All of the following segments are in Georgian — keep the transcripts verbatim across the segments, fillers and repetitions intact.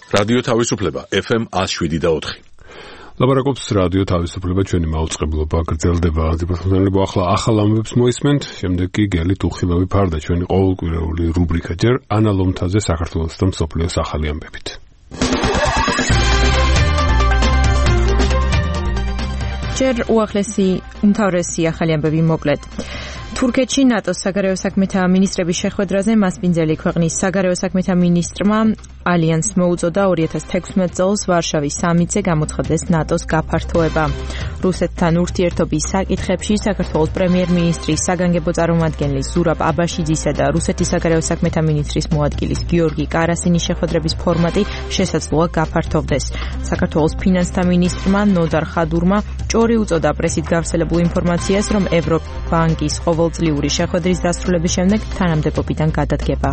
რადიო თავისუფლება ეფ ემ one oh seven და four. ლაპარაკობს რადიო თავისუფლება, ჩვენი მაუწყებლობა გრძელდება. დიპლომატიურ ახლა ახალ ამბებს მოისმენთ, შემდეგ კი გელით უხილავი ფარდა ჩვენი ყოველკვირეული რუბრიკა ჯერ ანალომთაზე საქართველოს და მსოფლიოს ახალი ამბებით. ჯერ უახლესი უმთავრესი ახალი ამბები მოკლედ. თურქეთში ნატოს საგარეო საქმეთა მინისტრების შეხვედრაზე მასპინძელი ქვეყნის საგარეო საქმეთა მინისტრმა ალიანსს მოუწოდა two thousand sixteen წელს ვარშავის სამიტზე გამოცხადდეს ნატოს გაფართოება. რუსეთთან ურთიერთობის საკითხებში საქართველოს პრემიერ-მინისტრის საგანგებო წარმომადგენლის ზურაბ აბაშიძისა და რუსეთის საგარეო საქმეთა მინისტრის მოადგილის გიორგი კარასინის შეხვედრების ფორმატი შესაძლოა გაფართოვდეს. საქართველოს ფინანსთა მინისტრმა ნოდარ ხადურმა ჭორი უწოდა პრესით გავრცელებულ ინფორმაციას, რომ ევრობანკის ყოველწლიური შეხვედრის დასრულების შემდეგ თანამდებობიდან გადადგება.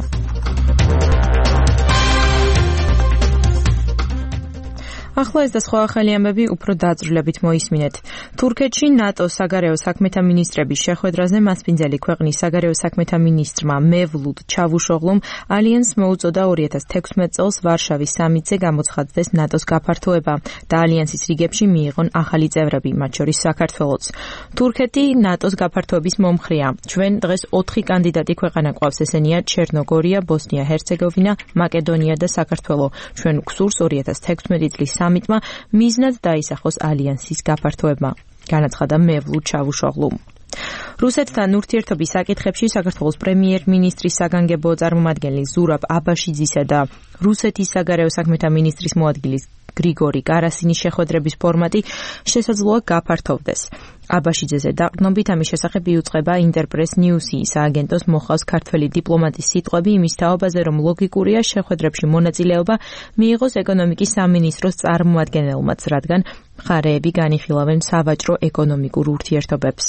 ახლა ეს და სხვა ახალი ამბები უფრო დაწვრილებით მოისმინეთ. თურქეთში ნატოს საგარეო საქმეთა მინისტრების შეხვედრაზე მასპინძელი ქვეყნის საგარეო საქმეთა მინისტრმა მევლუდ ჩავუშოღლუმ ალიანსს მოუწოდა two thousand sixteen წელს ვარშავის სამიტზე გამოცხადდეს ნატოს გაფართოება და ალიანსის რიგებში მიიღონ ახალი წევრები, მათ შორის საქართველოც. თურქეთი ნატოს გაფართოების მომხრეა. ჩვენ დღეს ოთხი კანდიდატი ქვეყანა გვყავს, ესენია ჩერნოგორია, ბოსნია-ჰერცეგოვინა, მაკედონია და საქართველო. ჩვენ გვსურს two thousand sixteen წლის სამიტმა მიზნად დაისახოს ალიანსის გაფართოება, განაცხადა მევლუდ ჩავუშოღლუმ. რუსეთთან ურთიერთობის საკითხებში საქართველოს პრემიერ-მინისტრის საგანგებო წარმომადგენლის ზურაბ აბაშიძისა და რუსეთის საგარეო საქმეთა მინისტრის მოადგილის გრიგორი კარასინის შეხვედრების ფორმატი შესაძლოა გაფართოვდეს. აბაშიძეზე დაყრდნობით ამის შესახებ იუწყება ინტერპრეს ნიუსი სააგენტოს მოხავს ქართველი დიპლომატის სიტყვები იმის თაობაზე, რომ ლოგიკურია შეხვედრებში მონაწილეობა მიიღოს ეკონომიკის სამინისტროს წარმომადგენელმაც, რადგან მხარეები განიხილავენ სავაჭრო ეკონომიკურ ურთიერთობებს.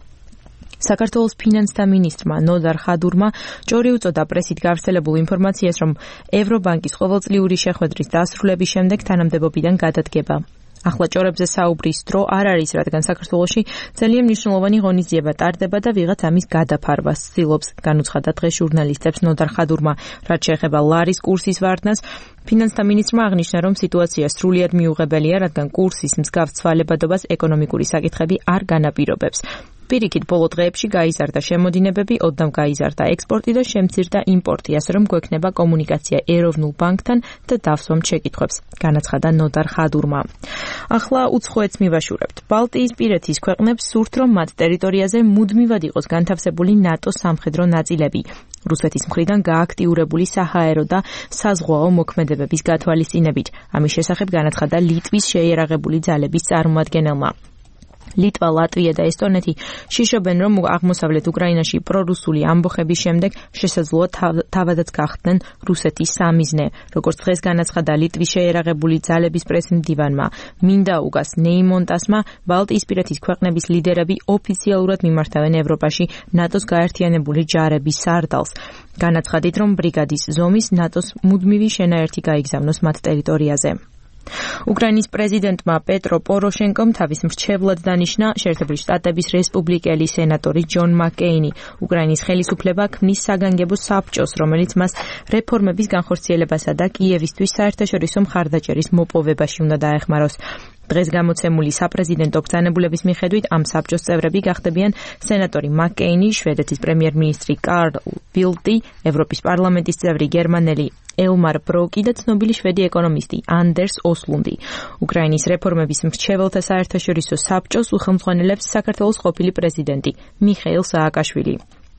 საქართველოს ფინანსთა მინისტრმა ნოდარ ხადურმა ჭორი უწოდა პრესით გავრცელებულ ინფორმაციას, რომ ევრობანკის ყოველწლიური შეხვედრის დასრულების შემდეგ თანამდებობიდან გადადგება. ახლა ჭორებზე საუბრის დრო არ არის, რადგან საქართველოში ძალიან მნიშვნელოვანი ღონისძიება ტარდება და ვიღაც ამის გადაფარვას ცდილობს, განუცხადა დღეს ჟურნალისტებს ნოდარ ხადურმა. რაც შეეხება ლარის კურსის ვარდნას, ფინანსთა მინისტრმა აღნიშნა, რომ სიტუაცია სრულიად მიუღებელია, რადგან კურსის მსგავს ცვალებადობას ეკონომიკური საკითხები არ განაპირობებს. პირიქით, ბოლო დღეებში გაიზარდა შემოდინებები, ოდნავ გაიზარდა ექსპორტი და შემცირდა იმპორტი, ასე რომ გვექნება კომუნიკაცია ეროვნულ ბანკთან და დავსვამთ შეკითხვებს, განაცხადა ნოდარ ხადურმა. ახლა უცხოეთს მივაშურებთ. ბალტიისპირეთის ქვეყნებს სურთ, რომ მათ ტერიტორიაზე მუდმივად იყოს განთავსებული ნატოს სამხედრო ნაწილები. რუსეთის მხრიდან გააქტიურებული საჰაერო და საზღვაო მოქმედებების გათვალისწინებით. ამის შესახებ განაცხადა ლიტვის შეიარაღებული ძალების წარმომადგენელმა. ლიტვა, ლატვია და ესტონეთი შიშობენ, რომ აღმოსავლეთ უკრაინაში პრორუსული ამბოხების შემდეგ შესაძლოა თავადაც გახდნენ რუსეთის სამიზნე. როგორც დღეს განაცხადა ლიტვის შეიარაღებული ძალების პრესმდივანმა მინდაუგას ნეიმონტასმა, ბალტიისპირეთის ქვეყნების ლიდერები ოფიციალურად მიმართავენ ევროპაში ნატოს გაერთიანებული ჯარების სარდალს. განაცხადით, რომ ბრიგადის ზომის ნატოს მუდმივი შენაერთი გაიგზავნოს მათ ტერიტორიაზე. უკრაინის პრეზიდენტმა პეტრო პოროშენკომ თავის მრჩევლად დანიშნა შეერთებული შტატების რესპუბლიკელი სენატორი ჯონ მაკეინი. უკრაინის ხელისუფლება ქმნის საგანგებო საბჭოს, რომელიც მას რეფორმების განხორციელებასა და კიევისთვის საერთაშორისო მხარდაჭერის მოპოვებაში უნდა დაეხმაროს. დღეს გამოცემული საპრეზიდენტო ბრძანებულების მიხედვით ამ საბჭოს წევრები გახდებიან სენატორი მაკეინი, შვედეთის პრემიერ-მინისტრი კარლ ბილტი, ევროპის პარლამენტის წევრი გერმანელი ელმარ ბროკი და ცნობილი შვედი ეკონომისტი ანდერს ოსლუნდი. უკრაინის რეფორმების მრჩეველთა საერთაშორისო საბჭოს უხელმძღვანელებს საქართველოს ყოფილი პრეზიდენტი მიხეილ სააკაშვილი.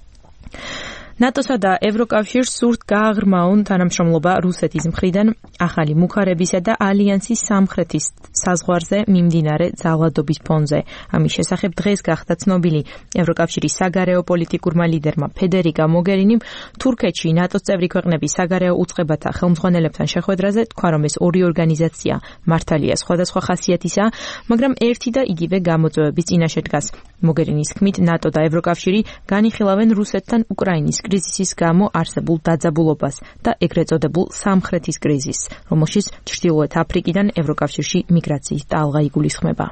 ნატოსა და ევროკავშირს სურთ გააღრმაონ თანამშრომლობა რუსეთის მხრიდან ახალი მუხარებისა და ალიანსის სამხრეთის საზღვარზე მიმდინარე ძალადობის ფონზე. ამის შესახებ დღეს გახდა ცნობილი ევროკავშირის საგარეო პოლიტიკურმა ლიდერმა ფედერიკა მოგერინიმ თურქეთში ნატოს წევრი ქვეყნების საგარეო უწყებათა ხელმძღვანელებთან შეხვედრაზე თქვა, რომ ეს ორი ორგანიზაცია მართალია სხვადასხვა ხასიათისა, მაგრამ ერთი და იგივე გამოწვევების წინაშე დგას. მოგერინის თქმით, ნატო და ევროკავშირი განიხილავენ რუსეთთან უკრაინის კრიზისის გამო არსებულ დაძაბულობას და ეგრეთ წოდებულ სამხრეთის კრიზისს, რომელშიც ჩრდილოეთ აფრიკიდან ევროკავშირში მიგრაციის ტალღა იგულისხმება.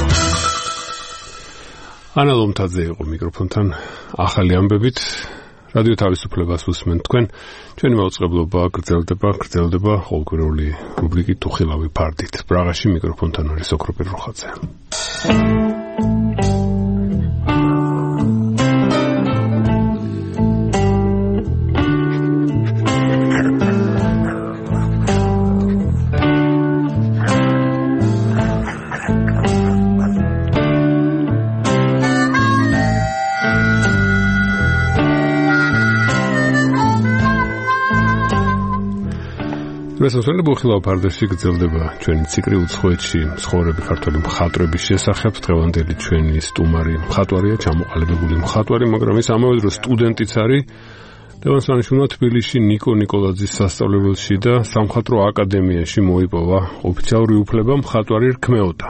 ანა ლომთაძე იყო მიკროფონთან ახალი ამბებით. რადიო თავისუფლებას უსმენთ თქვენ. ჩვენი მაუწყებლობა გრძელდება, გრძელდება ყოველკვირეული რუბრიკით უხილავი ფარდით. პრაღაში მიკროფონთან არის ოქროპირ როხაძე. მესამე ხილავ ფარდაში გრძელდება ჩვენი ციკლი უცხოეთში ცხოვრები ქართველი მხატვრების შესახებ. დღევანდელი ჩვენი სტუმარი მხატვარია, ჩამოყალიბებული მხატვარი, მაგრამ ის ამავე დროს სტუდენტიც არის. ლევან სვანიშვილმა თბილისში ნიკო ნიკოლაძის სასწავლებელში და სამხატვრო აკადემიაში მოიპოვა ოფიციალური უფლება მხატვარი რქმეოდა.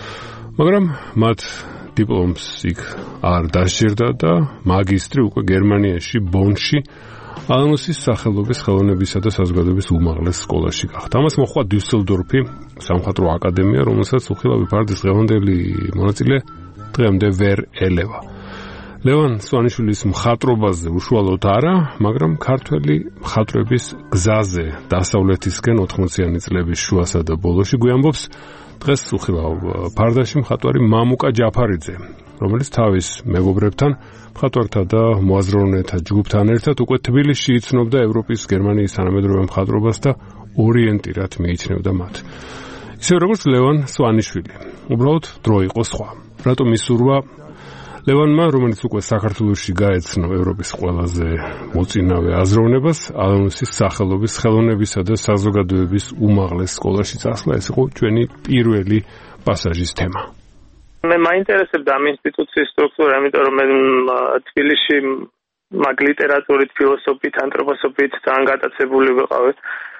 მაგრამ მათ დიპლომს იქ არ დასჯერდა და მაგისტრი უკვე გერმანიაში ბონში ალანუსის სახელობის ხელოვნებისა და საზოგადოების უმაღლეს სკოლაში გახდა. ამას მოჰყვა დიუსელდორფი სამხატვრო აკადემია, რომელსაც უხილავი ფარდის დღევანდელი მონაწილე დღემდე ვერ ელევა. ლევან სვანიშვილის მხატვრობაზე უშუალოდ არა, მაგრამ ქართველი მხატვრების გზაზე დასავლეთისკენ ოთხმოციანი წლების შუასა და ბოლოში გვიამბობს დღეს უხილავ ფარდაში მხატვარი მამუკა ჯაფარიძე, რომელიც თავის მეგობრებთან, მხატვართა და მოაზროვნეთა ჯგუფთან ერთად უკვე თბილისში იცნობდა ევროპის, გერმანიის თანამედროვე მხატვრობას და ორიენტირად მიიჩნევდა მათ. ისე როგორც ლევან სვანიშვილი. უბრალოდ დრო იყო სხვა. რატომ ისურვა ლევანმა, რომელიც უკვე საქართველოში გაეცნო ევროპის ყველაზე მოწინავე აზროვნებას, ალანუსის სახელობის ხელოვნებისა და საზოგადოების უმაღლეს სკოლაში წასვლა. ეს იყო ჩვენი პირველი პასაჟის თემა. მე მაინტერესებდა ამ ინსტიტუციის სტრუქტურა, იმიტომ რომ მე თბილისში მაგ ლიტერატურით, ფილოსოფიით, ანთროპოსოფიით ძალიან გატაცებული ვიყავი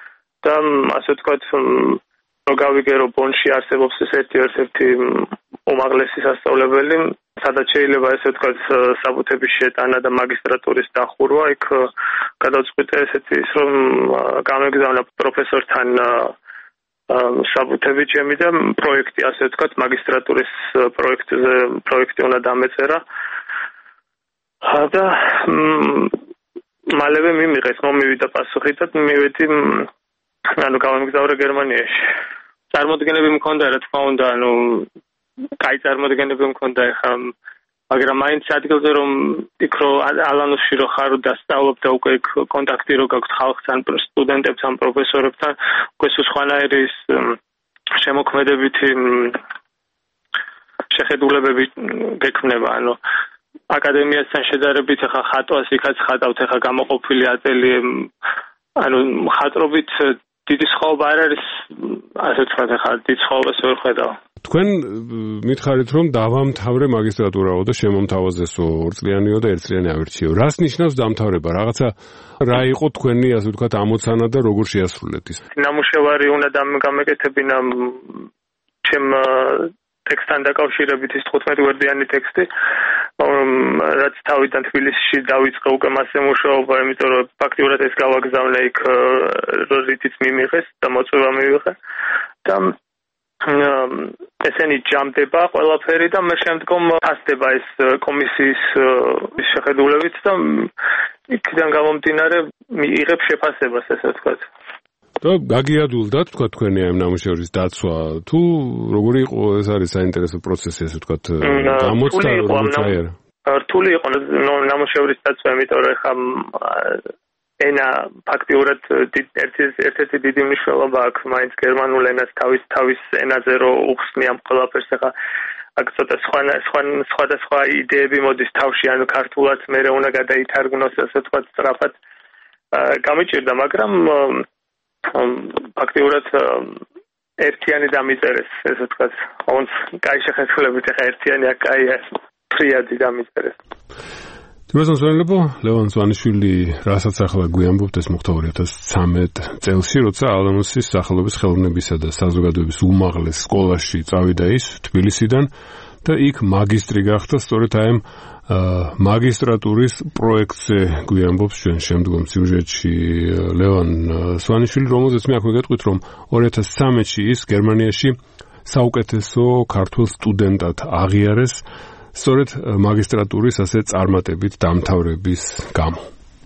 და ასე ვთქვათ, რომ გავიგე, რომ ბონში არსებობს ეს ერთი-ერთი უმაღლესი სასწავლებელი, სადაც შეიძლება ესე ვთქვათ საბუთების შეტანა და მაგისტრატურის დახურვა. იქ გადავწყვიტე ესეთი ის, რომ გამეგზავნა პროფესორთან საბუთები ჩემი და პროექტი, ასე ვთქვათ, მაგისტრატურის პროექტზე პროექტი უნდა დამეწერა. და მალევე მიმიღეს, მომივიდა პასუხი და მივედი, ანუ გავამგზავრე გერმანიაში. წარმოდგენები მქონდა, რა თქმა უნდა, ანუ კაი წარმოდგენები მქონდა ახლა, მაგრამ მაინც ადგილზე რომ იქ რო ალანუსში რო ხარ და სწავლობ და უკვე იქ კონტაქტი რო გაქვს ხალხთან, სტუდენტებთან, პროფესორებთან, უკვე სხვანაირი ის შემოქმედებითი შეხედულებები გექმნება. ანუ აკადემიასთან შედარებით ახლა ხატვას იქაც ხატავთ, ახლა გამოყოფილი ატელიე, ანუ მხატვრობით დიდი სხვაობა არ არის, ასე ვთქვათ, ახლა დიდ სხვაობას ვერ ხედავ. თქვენ მითხარით, რომ დავამთავრე მაგისტრატურაო და შემომთავაზესო ორწლიანიო და ერთწლიანი ავირჩიო. რას ნიშნავს დამთავრება? რაღაცა რა იყო თქვენი, ასე ვთქვათ, ამოცანა და როგორ შეასრულეთ ის? ნამუშევარი უნდა გამეკეთებინა ჩემ ტექსტთან დაკავშირებით, ის თხუთმეტ გვერდიანი ტექსტი, რაც თავიდან თბილისში დავიწყე უკვე მასზე მუშაობა, იმიტომ რომ ფაქტიურად ეს გავაგზავნე იქ, რითიც მიმიღეს და მოწვევა მივიღე და ესენი ჯამდება ყველაფერი და მე შემდგომ ასდება ეს კომისიის შეხედულებით და იქიდან გამომდინარე იღებ შეფასებას, ესე ვთქვათ. და გაგიადულდათ, თქვა თქვენი ამ ნამუშევრის დაცვა, თუ როგორი იყო, ეს არის საინტერესო პროცესი, ესე ვთქვათ, გამოცდა როგორ ჩაერა? რთული იყო ნამუშევრის დაცვა, იმიტომ რომ ხა ენა ფაქტიურად ერთ-ერთი დიდი მნიშვნელობა აქვს მაინც გერმანულ ენას თავის თავის ენაზე რო უხსნი ამ ყველაფერს. ახლა აქ ცოტა სხვა სხვადასხვა იდეები მოდის თავში, ანუ ქართულად მერე უნდა გადაითარგმნოს, ასე ვთქვათ, სწრაფად გამიჭირდა, მაგრამ ფაქტიურად ერთიანი დამიწერეს, ესე ვთქვათ, ოღონდ კაი შეხედულებით ახლა ერთიანი აქ კაია, თრიადი დამიწერეს. თუმცა ლევან სვანიშვილი რასაც ახლა გვიამბობთ, ეს მოხდა ორი ათას ცხრამეტ წელს, როცა ალანუსის სახელობის ხელოვნებისა და საზოგადოების უმაღლეს სკოლაში წავიდა ის თბილისიდან და იქ მაგისტრი გახდა, სწორედ აი ამ მაგისტრატურის პროექტზე გვიამბობს ჩვენ შემდგომ სიუჟეტში ლევან სვანიშვილი, რომელზეც მე აქვე გეტყვით, რომ ორი ათას ცხრამეტში ის გერმანიაში საუკეთესო ქართულ სტუდენტად აღიარეს, სწორედ მაგისტრატურის ასე წარმატებით დამთავრების გამო.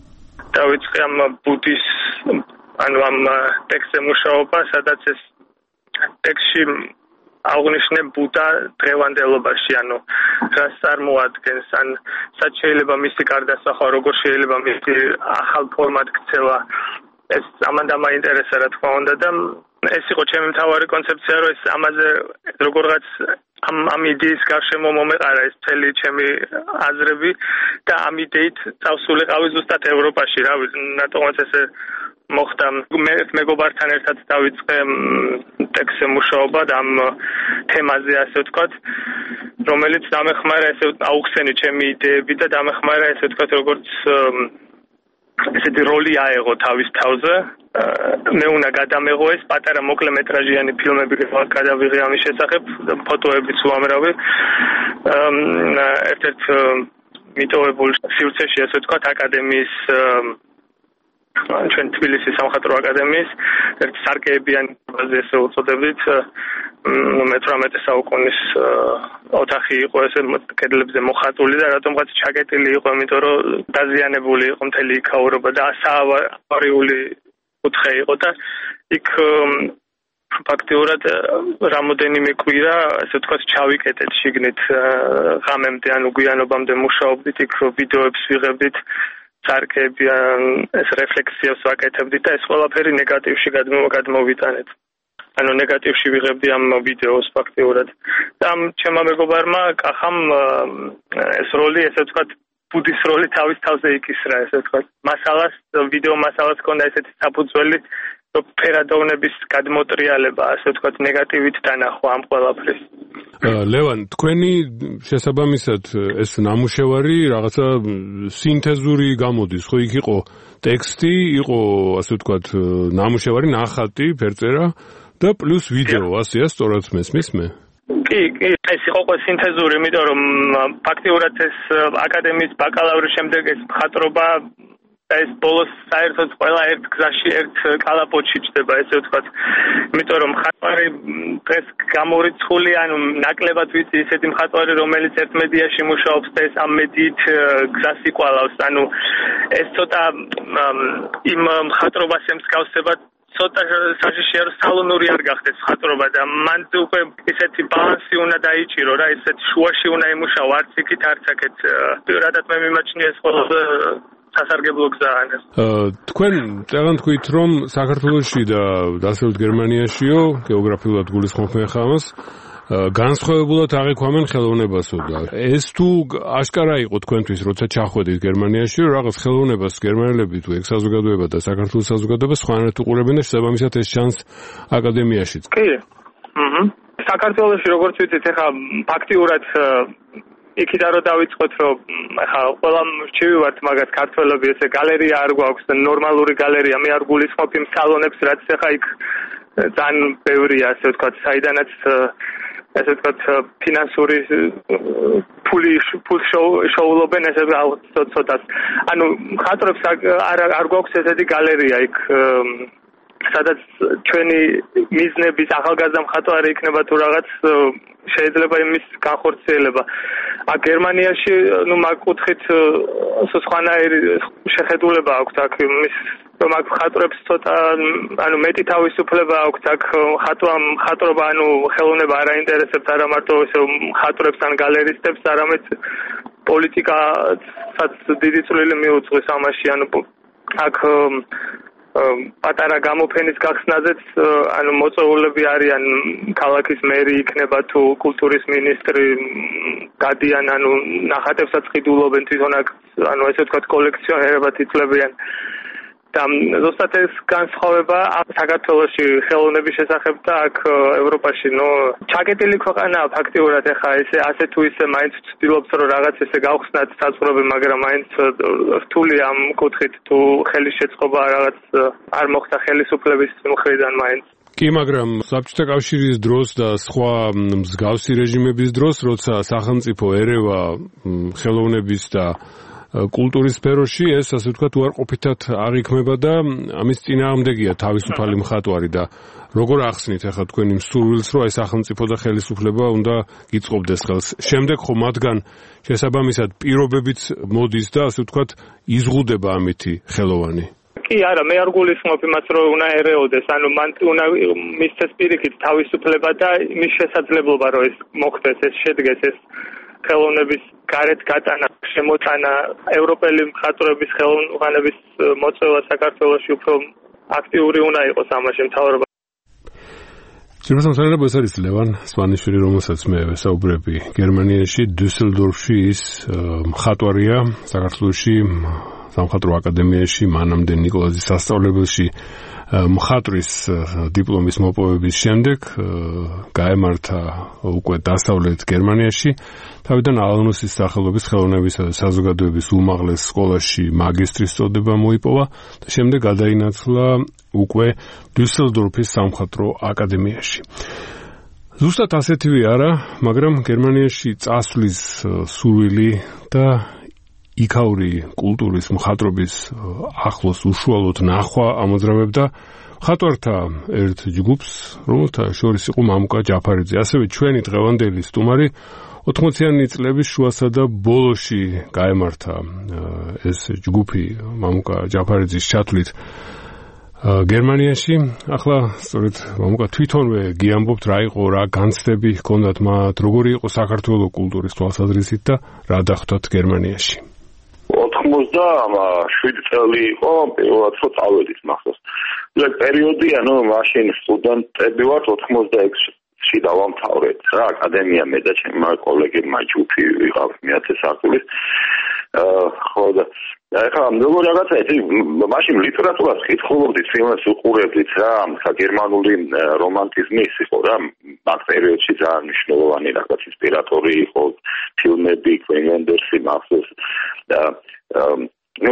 დავიწყე ამ ბუდის ანუ ამ ტექსტზე მუშაობა, სადაც ეს ტექსტში აღნიშნე ბუდა დღევანდელობაში, ანუ რას წარმოადგენს, ან სად შეიძლება მისი გარდასახვა, როგორ შეიძლება მისი ახალ ფორმად ქცევა. ეს ამან მაინტერესა რა თქმა უნდა და ეს იყო ჩემი მთავარი კონცეფცია, რომ ეს ამაზე როგორღაც ამ ამ იდეის გარშემო მომეყარა ეს მთელი ჩემი აზრები და ამ იდეით წავსულიყავი ზუსტად ევროპაში, რა ვიცი, რატომაც ესე მოხდა. მე მეგობართან ერთად დავიწყე ტექსტზე მუშაობა და ამ თემაზე, ასე ვთქვათ, რომელიც დამეხმარა ესე აუხსენი ჩემი იდეები და დამეხმარა ესე ვთქვათ, როგორც ესეთი როლი აეღო თავის თავზე. მე უნდა გადამეღო ეს პატარა მოკლემეტრაჟიანი ფილმები გადავიღე ამის შესახებ, ფოტოებიც უამრავი. ერთ-ერთ მიტოვებულ სივრცეში, ასე ვთქვათ, აკადემიის ჩვენ თბილისის სამხატვრო აკადემიის ერთ სარკეებიან ბაზაზე ესე უწოდებდით, მეთვრამეტე საუკუნის ოთახი იყო ესე კედლებზე მოხატული და რატომღაც ჩაკეტილი იყო, იმიტომ რომ დაზიანებული იყო მთელი იქაურობა და საავარიული კუთხე იყო და იქ ფაქტიურად რამოდენიმე კვირა, ასე ვთქვათ, ჩავიკეტეთ შიგნით ღამემდე, ანუ გვიანობამდე მუშაობდით, იქ ვიდეოებს ვიღებდით, სარკეები, ეს რეფლექსიას ვაკეთებდით და ეს ყველაფერი ნეგატივში გადმოვიტანეთ. ანუ ნეგატივში ვიღებდი ამ ვიდეოს ფაქტიურად. და ამ ჩემმა მეგობარმა კახამ ეს როლი, ესე ვთქვათ, ბუდის როლი თავის თავზე იკისრა, ესე ვთქვათ. მასალას, ვიდეო მასალას ჰქონდა ესეთი საფუძველი, რომ ფერადოვნების გადმოტრიალება, ასე ვთქვათ, ნეგატივით დანახვა ამ ყველაფრის. ლევან, თქვენი შესაბამისად ეს ნამუშევარი რაღაცა სინთეზური გამოდის, ხო? იქ იყო ტექსტი, იყო, ასე ვთქვათ, ნამუშევარი, ნახატი, ფერწერა და პლუს ვიდეო, ასეა სწორად მესმის მე? კი, კი, ეს იყო ყველა სინთეზური, იმიტომ რომ ფაქტიურად ეს აკადემიის ბაკალავრის შემდეგ ეს მხატვრობა და ეს ბოლოს საერთოდ ყველა ერთ გზაში ერთ კალაპოტში ჩდება, ესე ვთქვათ. იმიტომ რომ მხატვარი დღეს გამორიცხული, ანუ ნაკლებად ვიცი ისეთი მხატვარი, რომელიც ერთ მედიაში მუშაობს და ეს ამ მედიით გზას იკვალავს. ანუ ეს ცოტა იმ მხატვრობას ემსგავსება, ცოტა საშიშია, რომ სალონური არ გახდეს მხატვრობა და მან უკვე ესეთი ბალანსი უნდა დაიჭირო რა, ესეთი შუაში უნდა იმუშავა, არც იქით, არც აქეთ. პირადად მე მიმაჩნია ეს ყველაზე სასარგებლო გზაა. თქვენ წეგან თქვით, რომ საქართველოში და დასავლეთ გერმანიაშიო გეოგრაფიულად გულისხმობ ხა ამას განსხვავებულად აღიქვამენ ხელოვნებასო და ეს თუ აშკარა იყო თქვენთვის, როცა ჩახვედით გერმანიაში, რომ რაღაც ხელოვნებას გერმანელები თუ ეგ საზოგადოება და საქართველოს საზოგადოება სხვანაირად უყურებენ და შესაბამისად ეს ჩანს აკადემიაშიც. კი. აჰა. საქართველოში როგორც ვიცით, ეხა ფაქტიურად იქიდან რომ დავიწყოთ, რომ ახლა ყველა მრჩივი ვართ მაგას ქართველები, ესე გალერეა არ გვაქვს და ნორმალური გალერეა, მე არ გულისხმობ იმ სალონებს, რაც ახლა იქ ძალიან ბევრია, ასე ვთქვათ, საიდანაც ასე ვთქვათ, ფინანსური ფული ფულს შოულობენ, ესე ცოტა. ანუ მხატვრებს არ არ გვაქვს ესეთი გალერეა იქ, სადაც ჩვენი მიზნების ახალგაზრდა მხატვარი იქნება თუ რაღაც შეიძლება იმის განხორციელება. აქ გერმანიაში, ნუ მაგ კუთხით სხვანაირი შეხედულება აქვს აქ იმის, რომ აქ მხატვრებს ცოტა, ანუ მეტი თავისუფლება აქვს აქ მხატვრობა, ანუ ხელოვნება არ აინტერესებს არა მარტო ესე მხატვრებს ან გალერისტებს, არამედ პოლიტიკასაც დიდი წვლილი მიუძღვის ამაში, ანუ აქ პატარა გამოფენის გახსნაზეც, ანუ მოწვეულები არიან, ქალაქის მერი იქნება თუ კულტურის მინისტრი, გადიან, ანუ ნახატებსაც ყიდულობენ თვითონ აქ, ანუ ესე ვთქვათ, კოლექციონერებად იწლებიან. და ზუსტად ეს განსხვავება საქართველოში ხელოვნების შესახებ და აქ ევროპაში, ნუ ჩაკეტილი ქვეყანაა ფაქტიურად, ეხა ესე ასე თუ ისე მაინც ვცდილობთ, რომ რაღაც ესე გავხსნათ საზღვრები, მაგრამ მაინც რთული ამ კუთხით, თუ ხელის შეწყობა რაღაც არ მოხდა ხელისუფლების მხრიდან მაინც. კი, მაგრამ საბჭოთა კავშირის დროს და სხვა მსგავსი რეჟიმების დროს, როცა სახელმწიფო ერევა ხელოვნების და კულტურის სფეროში ეს ასე ვთქვათ უარყოფითად აღიქმება და ამის წინააღმდეგია თავისუფალი მხატვარი და როგორ ახსნით ახლა თქვენ იმ სურვილს, რომ აი სახელმწიფო და ხელისუფლება უნდა გიწყობდეს ხელს. შემდეგ ხო მათგან შესაბამისად პირობებიც მოდის და ასე ვთქვათ იზღუდება ამითი ხელოვანი. კი არა, მე არ გულისხმობ იმას, რომ უნდა ერეოდეს, ანუ მან უნდა მისცეს პირიქით თავისუფლება და მის შესაძლებლობა, რომ ეს მოხდეს, ეს შედგეს, ეს ხელოვნების გარეთ გატანა, შემოტანა, ევროპელი მხატვრების ხელოვნების მოწვევა საქართველოში უფრო აქტიური უნდა იყოს ამაში მთავრობა. Შეიძლება ეს არის ლევან სვანიშვილი, რომელსაც მე ვესაუბრები გერმანიაში, დუსელდორფში ის მხატვარია, საქართველოში სამხატვრო აკადემიაში, მანამდე ნიკოლოზის სასწავლებელში მხატვრის დიპლომის მოპოვების შემდეგ გაემართა უკვე დასავლეთ გერმანიაში, თავიდან ალანუსის სახელობის ხელოვნებისა და საზოგადოების უმაღლეს სკოლაში მაგისტრის წოდება მოიპოვა და შემდეგ გადაინაცვლა უკვე დუსელდორფის სამხატვრო აკადემიაში. ზუსტად ასეთივე არა, მაგრამ გერმანიაში წასვლის სურვილი და იქაური კულტურის მხატვრობის ახლოს უშუალოდ ნახვა ამოძრავებდა მხატვართა ერთ ჯგუფს, რომელთა შორის იყო მამუკა ჯაფარიძე. ასევე ჩვენი დღევანდელი სტუმარი ოთხმოციანი წლების შუასა და ბოლოში გაემართა ეს ჯგუფი მამუკა ჯაფარიძის ჩათვლით გერმანიაში. ახლა სწორედ მამუკა თვითონვე გიამბობთ რა იყო, რა განცდები ჰქონდათ მათ, როგორი იყო საქართველოს კულტურის თვალსაზრისით და რა დახვდათ გერმანიაში. ოცდაშვიდი წელი იყო პირველად რომ წავედით მახსოვს. ეს პერიოდი, ანუ მაშინ სტუდენტები ვართ ოთხმოცდაექვსში დავამთავრეთ რა აკადემია, მე და ჩემი კოლეგებმა ჯგუფი ვიყავ მეათე სართულის. ხო და ახლა როგორ რაღაცა ეს მაშინ ლიტერატურას კითხულობდით, ფილმებს უყურებდით რა, გერმანული რომანტიზმი იყო რა, მაგ პერიოდში ძალიან მნიშვნელოვანი რაღაც ინსპირატორი იყო ფილმები, კვენგენდერსი მახსოვს და ну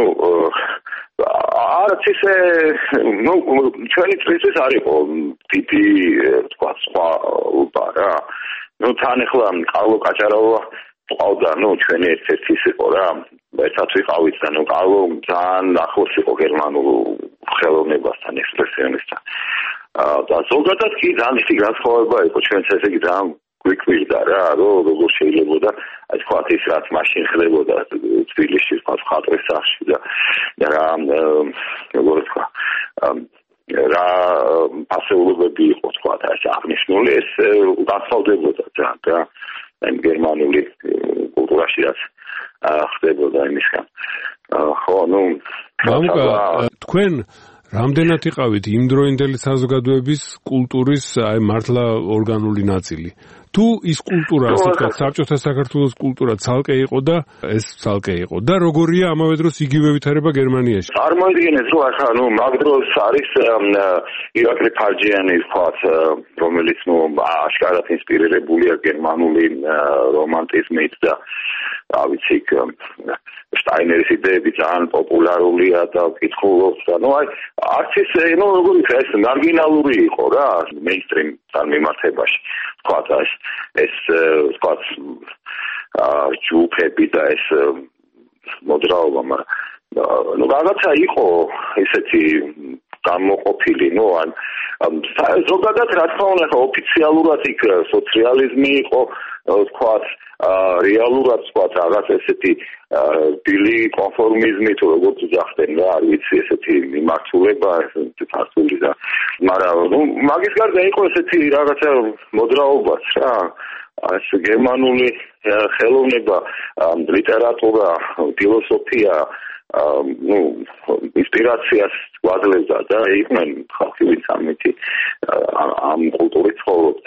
არც ისე ну ჩვენი წლისთვის არ იყო დიდი თქვა სხვა უბა რა. ну თან ახლა კარლო კაჭარავა ყავდა, ну ჩვენი ერთ-ერთი ის იყო რა, ერთად ვიყავით და ну კარლო ძალიან ახლოს იყო გერმანულ ხელოვნებასთან, ექსპრესიონისტთან. და ზოგადად კი ძალიან ისეთი განსხვავება იყო ჩვენც, ესე იგი ძალიან გვიკვირდა რა, რომ როგორ შეიძლებოდა აი თქვა ის რაც მაშინ ხდებოდა თბილისში სხვა მხატვრის სახში და რა როგორ თქვა რა პასეულობები იყო თქვა და ეს აღნიშნული ეს განსხვავდებოდა ძალიან და აი გერმანული კულტურაში რაც ხდებოდა იმისგან. ხო, ну მამუკა, თქვენ რამდენად იყავით იმდროინდელი საზოგადოების კულტურის აი მართლა ორგანული ნაწილი? თუ ის კულტურა, ასე ვთქვათ, საბჭოთა საქართველოს კულტურა ცალკე იყო და ეს ცალკე იყო და როგორია ამავე დროს იგივე ვითარება გერმანიაში? წარმოიდგინეთ, რომ ახლა ნუ მაგ დროს არის ირაკლი ფარჯიანი, ვთქვათ, რომელიც ნუ აშკარად ინსპირირებულია გერმანული რომანტიზმით და რა ვიცი, შტაინერის იდეები ძალიან პოპულარულია და ვკითხულობთ და ნუ აი არც ისე, ნუ როგორ ითქვა, ეს მარგინალური იყო რა, მეინსტრიმ წარმომართებაში. ვთქვათ, ეს ეს ვთქვათ ჯგუფები და ეს მოძრაობა, მაგრამ ნუ რაღაცა იყო ისეთი გამოყოფილი, ნუ ან ზოგადად რა თქმა უნდა, ოფიციალურად იქ სოციალიზმი იყო, ვთქვათ, რეალურად ვთქვათ, რაღაც ესეთი ბილი კონფორმიზმი თუ როგორც ძახდნენ რა, არ ვიცი, ესეთი მიმართულება, ესეთი ფართული და მაგრამ ნუ მაგის გარდა იყო ესეთი რაღაცა მოძრაობაც რა, ეს გერმანული ხელოვნება, ლიტერატურა, ფილოსოფია, ну, ინსპირაციას გვაძლევდა და იყვნენ ხალხი, ვინც ამითი ამ კულტურით ცხოვრობდა.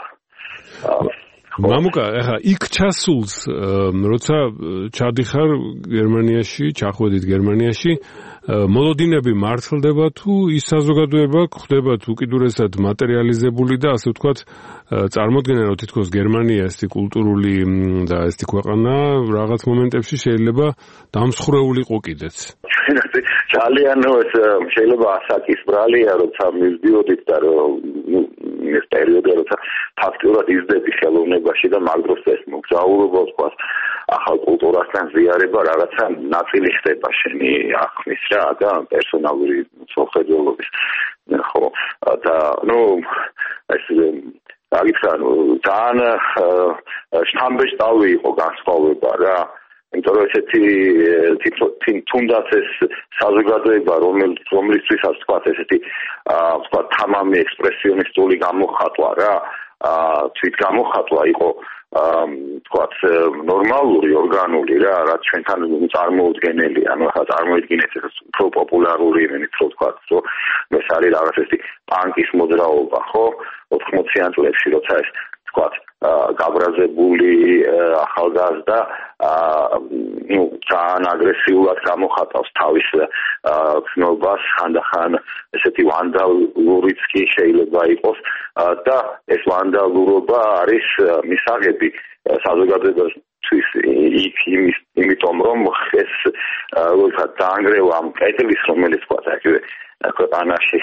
მამუკა, ახლა იქ ჩასულს, როცა ჩადიხარ გერმანიაში, ჩახვედით გერმანიაში, მოლოდინები მართლდება თუ ის საზოგადოება ხდებათ უკიდურესად მატერიალიზებული და ასე ვთქვათ, წარმოდგენა რომ თითქოს გერმანია ესეთი კულტურული და ესეთი ქვეყანა რაღაც მომენტებში შეიძლება დამსხვრეულიყო კიდეც. ძალიან ეს შეიძლება ასაკის ბრალია, როცა მივდიოდით და რომ ეს პერიოდი როცა ფაქტურად იზრდები ხელოვნებაში და მაგ დროს ეს მოგზაურობა ვთქვათ ახალ კულტურასთან ზიარება რაღაცა ნაწილი ხდება შენი ახმის რა და პერსონალური მოხდეობის ხო და ნუ ეს აგიქრა ძალიან შთამბეჭდავი იყო განსხვავება რა იმიტომ რომ ესეთი თუნდაც ეს საზოგადოება რომლისთვისაც თქვა ესეთი თქვა თამამი ექსპრესიონისტული გამოხატვა რა თვით გამოხატვა იყო თქვათ ნორმალური ორგანული რა რაც ჩვენთან წარმოუდგენელი ანუ ახლა წარმოიდგინეთ ეს უფრო პოპულარული იმენით რო თქვათ რომ ეს არის რაღაც ესეთი პანკის მოძრაობა ხო ოთხმოციან წლებში როცა ეს თქვათ გაბრაზებული ახალგაზრდა ნუ ძალიან აგრესიულად გამოხატავს თავის ცნობას ხანდახან ესეთი ვანდალურიც კი შეიძლება იყოს და ეს ვანდალურობა არის მისაღები საზოგადოებისთვის იქ იმის იმიტომ რომ ეს როცა დაანგრევა ამ კეთილის რომელიც თქვა აკეთე ქვეყანაში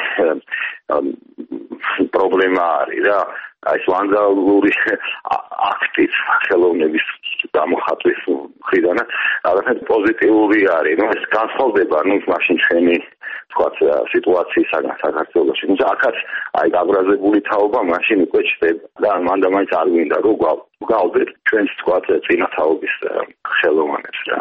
პრობლემა არის რა ეს ვანდალური აქტის ხელოვნების გამოხატვის მხრიდან რაღაცა პოზიტიური არის ნუ ეს განსხვავდება ნუ მაშინ ჩვენი თქვათ სიტუაციისაგან საქართველოში თუმცა აქაც აი გაბრაზებული თაობა მაშინ უკვე ჩდება და მანდა მაინც არ გვინდა რომ გავდეთ ჩვენს თქვათ წინა თაობის ხელოვნებს რა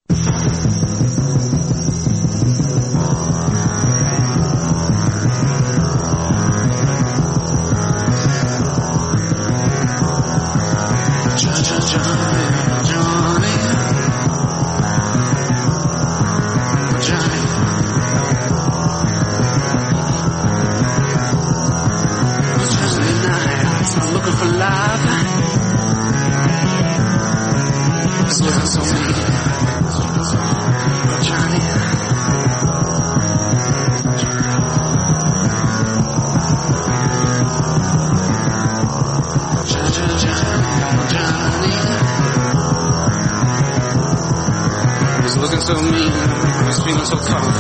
So mean, it's feeling so tough.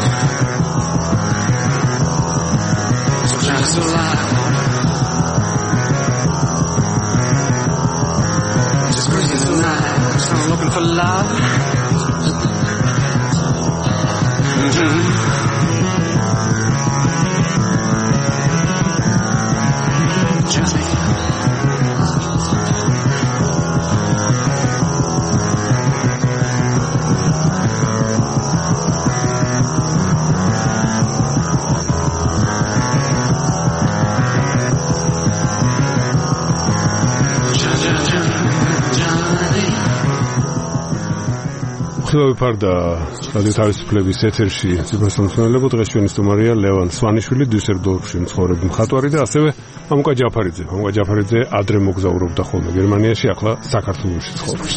So trying to survive. Just breathing the night, so I'm looking for love. Mm-hmm. Johnny. ხილავი ფარდა რადიო თავისუფლების ეთერში ციფროსამსმელებო დღეს ჩვენი სტუმარია ლევან სვანიშვილი დუსელდორფში მცხოვრები მხატვარი და ასევე მამუკა ჯაფარიძე. მამუკა ჯაფარიძე ადრე მოგზაურობდა ხოლმე გერმანიაში, ახლა საქართველოში ცხოვრობს.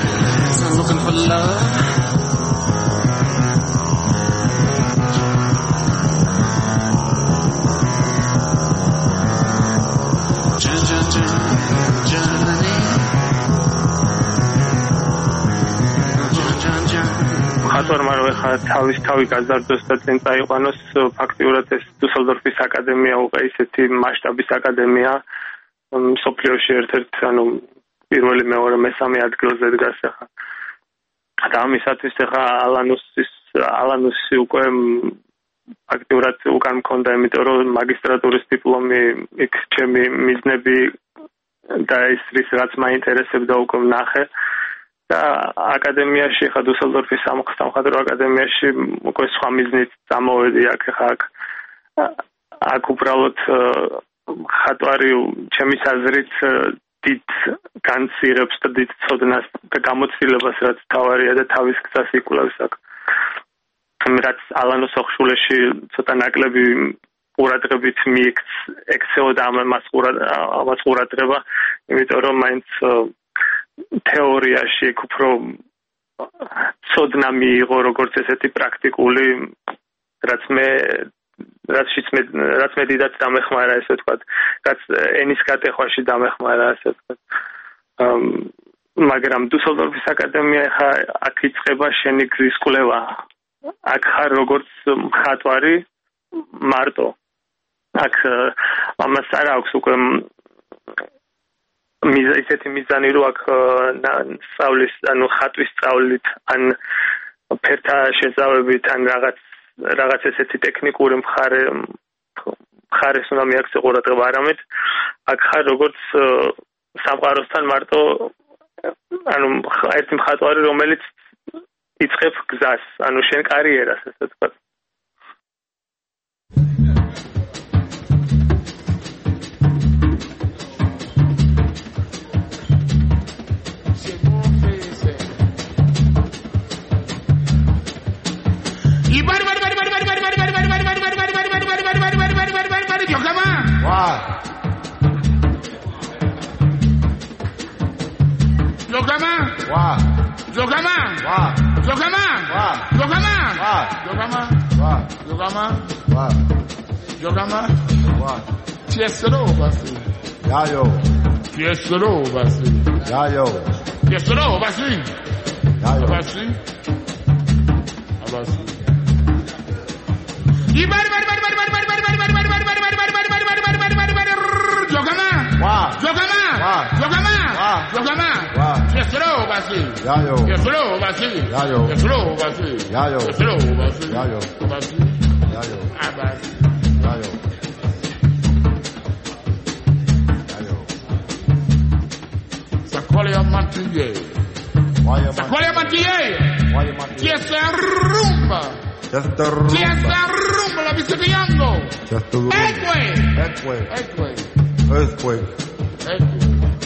ხატვარმა რომ ხა თავის თავი გაზარდოს და წინ წაიყვანოს ფაქტიურად ეს დუსელდორფის აკადემია უკვე ისეთი მასშტაბის აკადემია მსოფლიოში ერთ-ერთი ანუ პირველი მეორე მესამე ადგილზე დგას ახლა და ამისათვის ახლა ალანუსის ალანუსი უკვე ფაქტიურად უკან მქონდა იმიტომ რომ მაგისტრატურის დიპლომი იქ ჩემი მიზნები და ის რის რაც მაინტერესებდა უკვე ვნახე და აკადემიაში ხა დუსელდორფის სამხატვრო აკადემიაში უკვე სხვა მიზნით წამოვედი აქ ხა აქ აქ უბრალოდ ხატვარი ჩემი აზრით დიდ განცირებს და დიდ ცოდნას და გამოცდილებას რაც თავარია და თავის გზას იკვლევს აქ რაც ალანოს ოხშულეში ცოტა ნაკლები ყურადღებით მიექცეოდა ამას ყურადღება იმიტომ რომ მაინც თეორიაში უფრო ცოდნა მიიღო როგორც ესეთი პრაქტიკული რაც მე რაცშიც მე რაც მე დიდად დამეხმარა ესე ვთქვათ რაც ენის გატეხვაში დამეხმარა ესე ვთქვათ მაგრამ დუსელდორფის აკადემია ხა აქ იწყება შენი გზის კვლევა აქ ხარ როგორც მხატვარი მარტო აქ ამას არ აქვს უკვე ისეთი მიზანი რო აქ სწავლის, ანუ ხატვის სწავლით, ან ფერთა შესწავლებით, ან რაღაც რაღაც ესეთი ტექნიკური მხარე მხარეს უნდა მიაქცე ყურადღება, არამედ აქ ხარ როგორც სამყაროსთან მარტო ანუ ერთი მხატვარი, რომელიც იწყებს გზას, ანუ შენ კარიერას, ასე ვთქვათ. Jogama, wa. Jogama, wa. Jogama, wa. Jogama, wa. Jogama, wa. Jogama, wa. Jogama, wa. Tiesero basi. Ya yo. Tiesero basi. Ya yo. Tiesero basi. Ya yo. Basi. Basi. Ibar bar bar bar bar bar bar bar bar bar bar bar bar bar bar bar bar Jogama, wa. Jogama, wa. Jogama, wa. Jogama. Yesro basi. Ya yo. Yesro basi. Ya yo. Yesro basi. Ya yo. Yesro basi. Ya yo. Basi. Ya yo. Abasi. Ya yo. Ya yo. Sakolia mantiye. Waya mantiye. Sakolia mantiye. Waya mantiye. Yesa rumba. Yesa rumba. Yesa rumba la bisepiando. Yesa rumba. Earthquake. Earthquake. Earthquake. Earthquake. Earthquake.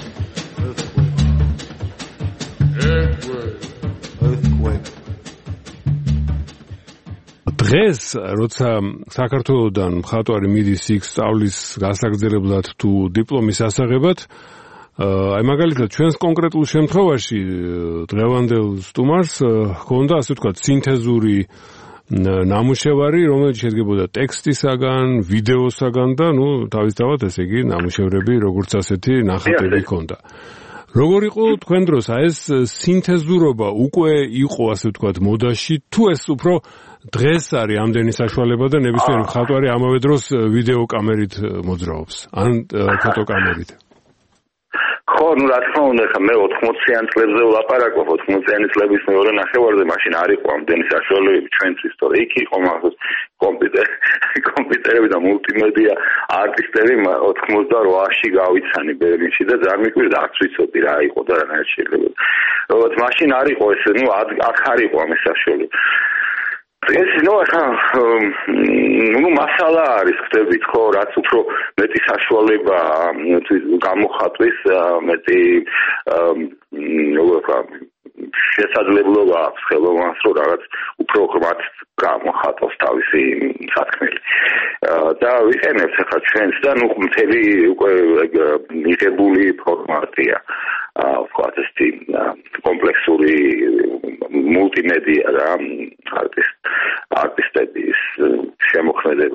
დღეს როცა საქართველოსდან მხატვარი მიდის იქ სწავლის გასაგრძელებლად თუ დიპლომის ასაღებად, აი მაგალითად ჩვენს კონკრეტულ შემთხვევაში დღევანდელ სტუმარს ჰქონდა ასე ვთქვათ სინთეზური ნამუშევარი, რომელიც შედგებოდა ტექსტისაგან, ვიდეოსაგან და ნუ თავისთავად ესე იგი ნამუშევრები როგორც ასეთი ნახატები ჰქონდა. როგორ იყო თქვენ დროს აი ეს სინთეზურობა უკვე იყო ასე ვთქვათ მოდაში, თუ ეს უფრო დღეს არის ამდენი საშუალება და ნებისმიერი მხატვარი ამავე დროს ვიდეო კამერით მოძრაობს ან ფოტოკამერით? ხო, ნუ რა თქმა უნდა, ხა მე ოთხმოციან წლებზე ვლაპარაკობ, ოთხმოციანი წლების მეორე ნახევარზე მაშინ არ იყო ამდენი საშუალებები ჩვენთვის, თორე იქ იყო მაგას კომპიუტერი, კომპიუტერები და მულტიმედია არტისტები ოთხმოცდაოთხში გავიცანი ბერლინში და ძალიან მიკვირდა, არც ვიცოდი რა იყო და რა შეიძლება. როგორც მაშინ არ იყო ეს, ნუ აქ არ იყო ამის საშუალება. ეს ნუ ახლა ნუ მასალა არის, ხდებით ხო, რაც უფრო მეტი საშუალება გამოხატვის, მეტი ნუ ახლა შესაძლებლობა აქვს ხელოვნებას, რომ რაღაც უფრო ღრმად გამოხატოს თავისი სათქმელი. და ვიყენებთ ახლა ჩვენს და ნუ მთელი უკვე მიღებული ფორმატია. ვთქვათ ესეთი კომპლექსური მულტიმედია რა არტისტ არტისტების შემოქმედება.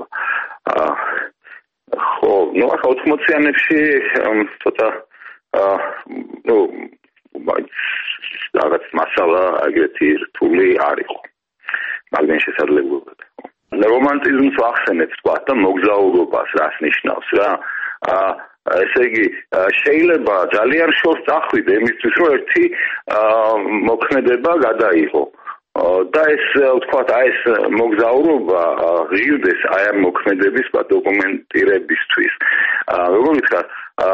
ხო, ნუ ახლა ოთხმოციანებში ცოტა ნუ რაღაც მასალა აგრეთი რთული არ იყო. მაგრამ შესაძლებლობა. რომანტიზმს ახსენეთ თქვა და მოგზაურობას რას ნიშნავს რა. ესე იგი შეიძლება ძალიან შორს წახვიდე იმისთვის რომ ერთი მოქმედება გადაიღო და ეს ვთქვათ აი ეს მოგზაურობა ღირდეს აი ამ მოქმედების დოკუმენტირებისთვის. როგორ ვთქვათ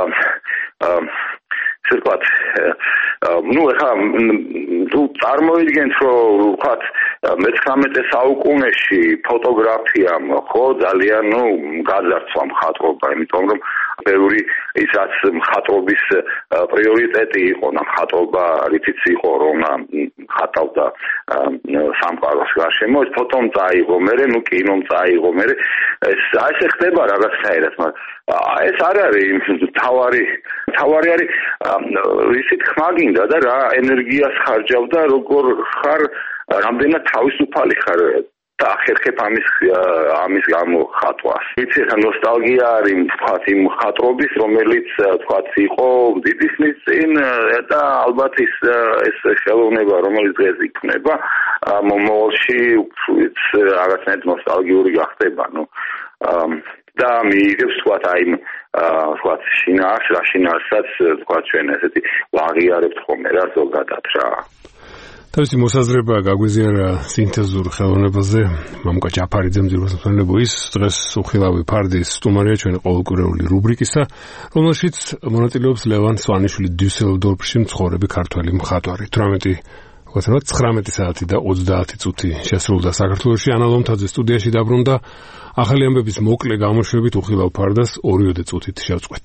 ესე ვთქვათ ნუ ახლა თუ წარმოიდგენთ რომ ვთქვათ მეცხრამეტე საუკუნეში ფოტოგრაფიამ ხო ძალიან ნუ გაძარცვა მხატვრობა, იმიტომ რომ ბევრი ისაც მხატვრობის პრიორიტეტი იყო და მხატვრობა რითიც იყო რომ ხატავდა სამყაროს გარშემო, ეს ფოტომ წაიღო, მერე ნუ კინომ წაიღო, მერე ეს აი ეს ხდება რაღაცნაირად, მაგრამ ეს არ არის თავარი თავარი არის ისეთ ხმა გინდა და რა ენერგიას ხარჯავ და როგორ ხარ რამდენად თავისუფალი ხარ და ახერხებ ამის ამის გამო ხატვას. ვიცი ხა ნოსტალგია არის თქვათ იმ ხატრობის, რომელიც თქვათ იყო დიდი ხნის წინ და ალბათ ის ეს ხელოვნება, რომელიც დღეს იქნება, მომავალში რაღაც ნოსტალგიური გახდება, ნუ და მიიღებს თქვა აი თქვა შინაარს რა შინაარსაც თქვა ჩვენ ესეთი ვაღიარებთ ხოლმე რა ზოგადად რა თავისი მოსაზრება გაგვიზიარა სინთეზურ ხელოვნებაზე მამუკა ჯაფარიძემ ძირფასმცემლებო ის დღეს უხილავი ფარდის სტუმარია ჩვენი ყოველკვირეული რუბრიკისა რომელშიც მონაწილეობს ლევან სვანიშვილი დიუსელდორფში მცხოვრები ქართველი მხატვარი თვრამეტი ვასაუბროთ ცხრამეტი საათი და ოცდაათი წუთი შესრულდა საქართველოში ანა ლომთაძე სტუდიაში დაბრუნდა ახალი ამბების მოკლე გამოშვებით უხილავ ფარდას ორიოდე წუთით შევწყვეთ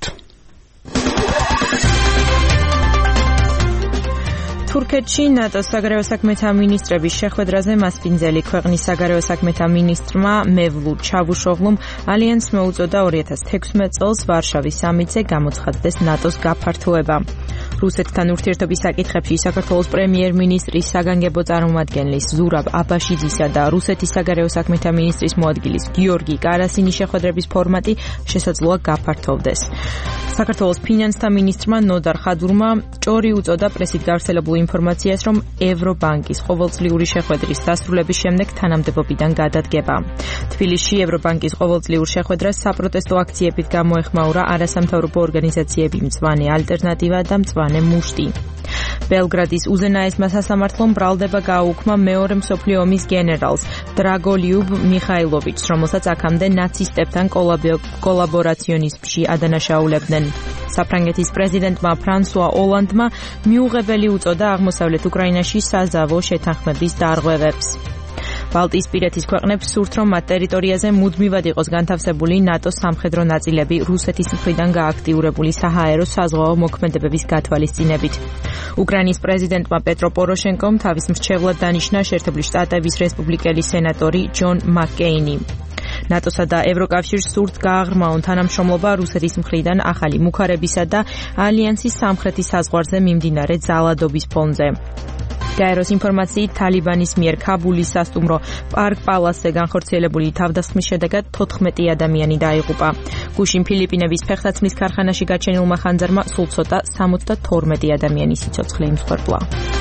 თურქეთში ნატოს საგარეო საქმეთა მინისტრების შეხვედრაზე მასპინძელი ქვეყნის საგარეო საქმეთა მინისტრმა მევლუდ ჩავუშოღლუმ ალიანსს მოუწოდა ორი ათას თექვსმეტ წელს ვარშავის სამიტზე გამოცხადდეს ნატოს გაფართოება. რუსეთთან ურთიერთობის საკითხებში საქართველოს პრემიერ-მინისტრის საგანგებო წარმომადგენლის ზურაბ აბაშიძისა და რუსეთის საგარეო საქმეთა მინისტრის მოადგილის გიორგი კარასინის შეხვედრების ფორმატი შესაძლოა გაფართოვდეს. საქართველოს ფინანსთა მინისტრმა ნოდარ ხადურმა ჭორი უწოდა პრესით გავრცელებულ ინფორმაციას, რომ ევრობანკის ყოველწლიური შეხვედრის დასრულების შემდეგ თანამდებობიდან გადადგება. თბილისში ევრობანკის ყოველწლიურ შეხვედრას საპროტესტო აქციებით გამოეხმაურა არასამთავრობო ორგანიზაციები მწვანე ალტერნატივა და მწვანე მუშტი. ბელგრადის უზენაესმა სასამართლომ ბრალდება გააუქმა მეორე მსოფლიო ომის გენერალს დრაგოლიუბ მიხაილოვიჩს, რომელსაც აქამდე ნაცისტებთან კოლაბორაციონიზმში ადანაშაულებდნენ. საფრანგეთის პრეზიდენტმა ფრანსუა ოლანდმა მიუღებელი უწოდა აღმოსავლეთ უკრაინაში საზავო შეთანხმების დარღვევებს. ბალტიისპირეთის ქვეყნებს სურთ, რომ მათ ტერიტორიაზე მუდმივად იყოს განთავსებული ნატოს სამხედრო ნაწილები რუსეთის მხრიდან გააქტიურებული საჰაერო საზღვაო მოქმედებების გათვალისწინებით. უკრაინის პრეზიდენტმა პეტრო პოროშენკომ თავის მრჩევლად დანიშნა შეერთებული შტატების რესპუბლიკელი სენატორი ჯონ მაკკეინი. ნატოსა და ევროკავშირს სურთ გააღრმაონ თანამშრომლობა რუსეთის მხრიდან ახალი მუქარებისა და ალიანსის სამხრეთის საზღვარზე მიმდინარე ძალადობის ფონზე. გაეროს ინფორმაციით თალიბანის მიერ ქაბულის სასტუმრო პარკ პალასზე განხორციელებული თავდასხმის შედეგად თოთხმეტი ადამიანი დაიღუპა. გუშინ ფილიპინების ფეხსაცმლის ქარხანაში გაჩენილმა ხანძარმა სულ ცოტა სამოცდათორმეტი ადამიანის სიცოცხლე იმსხვერპლა.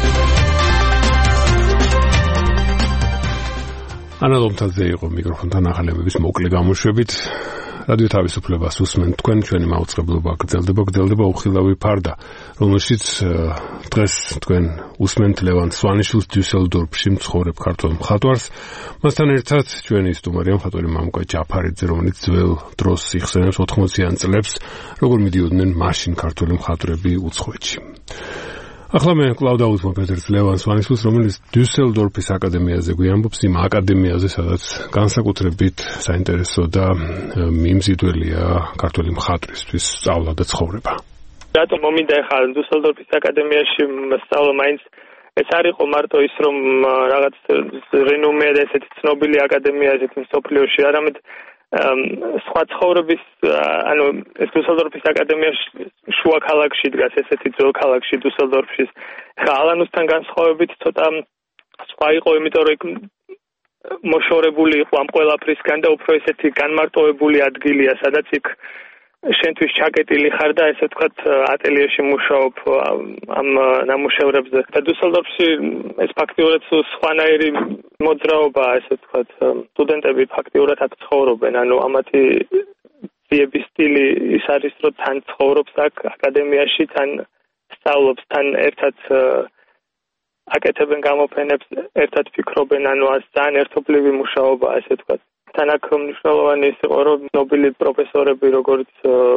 ანა ლომთაძე იყო მიკროფონთან ახალი ამბების მოკლე გამოშვებით. რადიო თავისუფლებას უსმენთ თქვენ ჩვენი მაუწყებლობა გრძელდება გრძელდება უხილავი ფარდა რომელშიც დღეს თქვენ უსმენთ ლევან სვანიშვილს დიუსელდორფში მცხოვრებ ქართველ მხატვარს მასთან ერთად ჩვენი სტუმარია მხატვარი მამუკა ჯაფარიძე რომელიც ძველ დროს იხსენებს ოთხმოციან წლებს როგორ მიდიოდნენ მაშინ ქართველი მხატვრები უცხოეთში. ახლა მე კлау დავუთმო პეტერს ლევან სვანიშვილს რომელიც დიუსელდორფის აკადემიაზე გვიამბობს იმ აკადემიაზე სადაც განსაკუთრებით საინტერესო და მიმზიდველია ქართველი მხატვრისთვის სწავლა და ცხოვრება. რატომ მომინდა ახლა დიუსელდორფის აკადემიაში სწავლა მაინც ეს არ იყო მარტო ის რომ რაღაც რენომე და ესეთი ცნობილი აკადემია ესეთი მსოფლიოში არამედ სხვა ცხოვრების ანუ ეს დიუსელდორფის აკადემია შუა ქალაქში დგას ესეთი ძველ ქალაქში დიუსელდორფში ხა ალანუსთან განსხვავებით ცოტა სხვა იყო იმიტომ რომ მოშორებული იყო ამ ყველაფრისგან და უფრო ესეთი განმარტოვებული ადგილია სადაც იქ შენთვის ჩაკეტილი ხარ და ესე ვთქვათ ატელიეში მუშაობ ამ ნამუშევრებზე და დიუსელდორფში ეს ფაქტიურად სხვანაირი მოძრაობაა ესე ვთქვათ სტუდენტები ფაქტიურად აქ ცხოვრობენ ანუ ამათი ძიების სტილი ის არის რომ თან ცხოვრობს აქ აკადემიაში თან სწავლობს თან ერთად აკეთებენ გამოფენებს ერთად ფიქრობენ ანუ ეს ძალიან ერთობლივი მუშაობაა ესე ვთქვათ თან აქ მნიშვნელოვანი ის იყო რომ ნობილი პროფესორები როგორც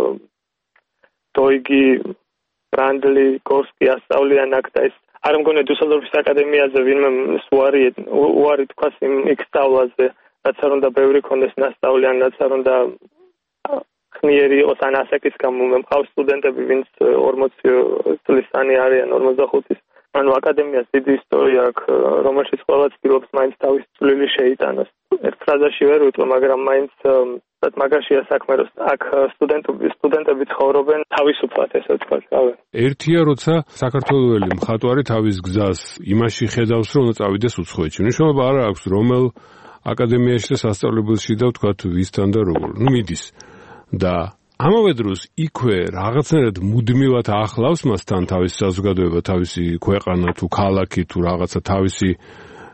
დოიგი ბრანდლი გორსკი ასწავლიან აქ და ეს არ მგონია დიუსელდორფის აკადემიაზე ვინმე უარი უარი თქვას იმ იქ სწავლაზე რაც არ უნდა ბევრი კონდეს ნასწავლი ან რაც არ უნდა ხნიერი იყოს ან ასაკის გამო მე მყავს სტუდენტები ვინც ორმოცი წლისანი არიან ორმოცდახუთი ანუ აკადემიას დიდი ისტორია აქვს რომელშიც ყველა ცდილობს მაინც თავის წვლილი შეიტანოს ერთ ფრაზაში ვერ ვიტყვი მაგრამ მაინც მაგაშია საქმე რომ აქ სტუდენტები სტუდენტები ცხოვრობენ თავისუფლად ესე ვთქვათ რავი ერთია როცა საქართველოელი მხატვარი თავის გზას იმაში ხედავს რომ წავიდეს უცხოეთში მნიშვნელობა არ აქვს რომელ აკადემიაში და სასწავლებელში და ვთქვათ ვისთან და როგორ ნუ მიდის და ამავე დროს იქვე რაღაცნაირად მუდმივად ახლავს მასთან თავის საზოგადოება, თავისი ქვეყანა თუ ქალაქი თუ რაღაცა თავისი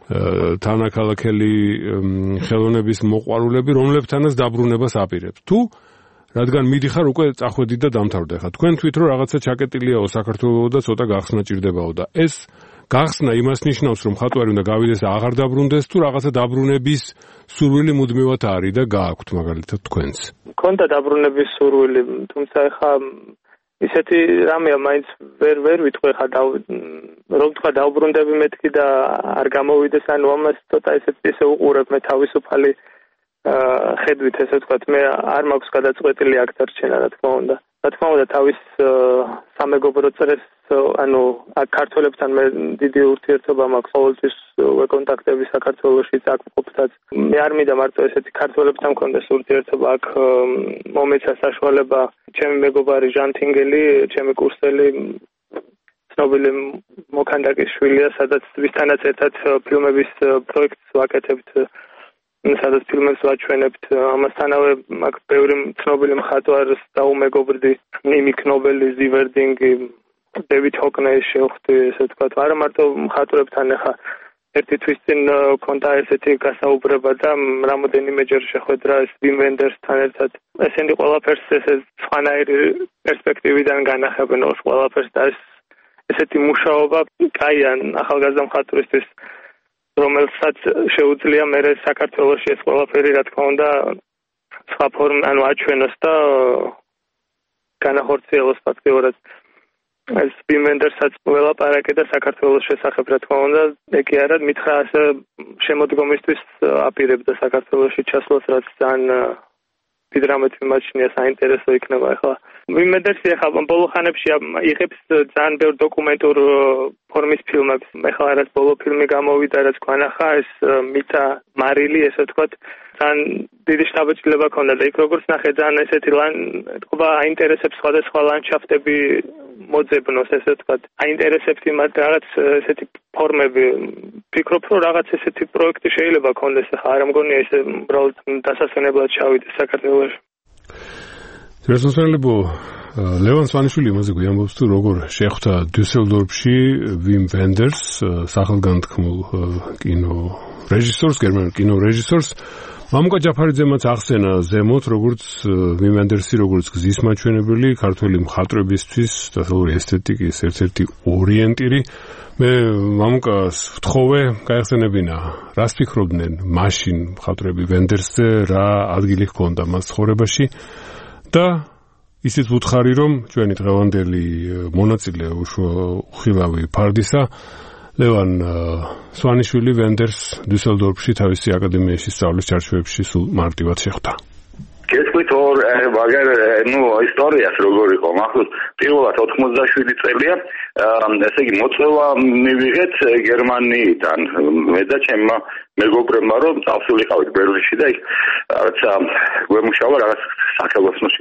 თანაქალაქელი ხელოვნების მოყვარულები, რომლებთანაც დაბრუნებას აპირებთ. თუ რადგან მიდიხარ უკვე წახვედით და დამთავრდა. ხა თქვენ თვით რომ რაღაცა ჩაკეტილიაო საქართველოს და ცოტა გახსნა ჭირდებაო და ეს გახსნა იმას ნიშნავს რომ ხატვარი უნდა გავიდეს და აღარ დაბრუნდეს თუ რაღაცა დაბრუნების სურვილი მუდმივად არის და გააქვთ მაგალითად თქვენს. მქონდა დაბრუნების სურვილი, თუმცა ხა ისეთი რამეა მაინც ვერ ვერ ვიტყვი ხა და რომ თქვა დავბრუნდები მეთქი და არ გამოვიდეს ანუ ამას ცოტა ესეც ესე უყურებ მე თავისუფალი ხედვით ესე ვთქვათ მე არ მაქვს გადაწყვეტილი აქ დარჩენა რა თქმა უნდა რა თქმა უნდა თავის სამეგობრო წრეს ანუ აქ ქართველებთან მე დიდი ურთიერთობა მაქვს ყოველთვის კონტაქტები საქართველოში აქ მყოფთაც მე არ მინდა მარტო ესეთი ქართველებთან მქონდეს ურთიერთობა აქ მომეცა საშუალება ჩემი მეგობარი ჟანთინგელი ჩემი კურსელი ცნობილი მოქანდაკის შვილია სადაც ვისთანაც ერთად ფილმების პროექტს ვაკეთებთ სადაც ფილმებს ვაჩვენებთ ამასთანავე აქ ბევრი ცნობილი მხატვარს დაუმეგობრდი ნიმი კნობელი ზივერდინგი დევიდ ჰოკნეის შევხვდი ესე ვთქვათ არა მარტო მხატვრებთან ახლა ერთი თვის წინ ქონდა ესეთი გასაუბრება და რამოდენიმეჯერ შეხვედრა ეს ვიმ ვენდერსთან ერთად ესენი ყველაფერს ესე სხვანაირი პერსპექტივიდან განახებენ os ყველაფერს და ეს ესეთი მუშაობა კაია ახალგაზრდა მხატვრისთვის რომელსაც შეუძლია მე საქართველოში ეს ყველაფერი რა თქმა უნდა სხვა ფორმ ანუ აჩვენოს და განახორციელოს ფაქტიურად ეს ბიმენდერსაც ველაპარაკე და საქართველოს შესახებ რა თქმა უნდა ეკი არა მითხრა ასე შემოდგომისთვის აპირებდა საქართველოში ჩასვლას რაც ძალიან დიდ რამეთ მიმაჩნია საინტერესო იქნება ახლა ბიმენდერსი ახლა ბოლო ხანებში იღებს ძალიან ბევრ დოკუმენტურ ფორმის ფილმებს ახლა რაც ბოლო ფილმი გამოვიდა რაც გვანახა ეს მიტა მარილი ესე ვთქვათ ძალიან დიდი შთაბეჭდილება ქონდა და იქ როგორც ნახე ძალიან ესეთი თქვა აინტერესებს სხვადასხვა ლანდშაფტები მოძებნოს ესე ვთქვათ აინტერესებს იმათ რაღაც ესეთი ფორმები ფიქრობ რომ რაღაც ესეთი პროექტი შეიძლება ქონდეს ახლა არ მგონია ესე უბრალოდ დასასვენებლად ჩავიდეს საქართველოში რესურსებო ლევან სვანიშვილი იმაზე გვიამბობს თუ როგორ შეხვდა დუსელდორფში ვიმ ვენდერს სახელგანთქმულ კინო რეჟისორს გერმანულ კინო რეჟისორს მამუკა ჯაფარიძემაც ახსენა ზემოთ როგორც ვიმ ვენდერსი როგორც გზის მაჩვენებელი ქართველი მხატვრებისთვის დასავლური ესთეტიკის ერთ-ერთი ორიენტირი მე მამუკას ვთხოვე გაიხსენებინა რას ფიქრობდნენ მაშინ მხატვრები ვენდერსზე რა ადგილი ჰქონდა მას ცხოვრებაში და ისიც ვუთხარი რომ ჩვენი დღევანდელი მონაწილე უხილავი ფარდისა ლევან სვანიშვილი ვენდერს დუსელდორფში თავისი აკადემიაში სწავლის ჩარჩოებში სულ მარტივად შეხვდა. გეტყვით ორ მაგარ ნუ ისტორიას როგორ იყო მახსოვს პირველად ოთხმოცდაშვიდი წელია ესე იგი მოწვევა მივიღეთ გერმანიიდან მე და ჩემმა მეგობრებმა რომ წავსულიყავით ბერლინში და იქ რაცა გვემუშავა რაღაც სახელოსნოში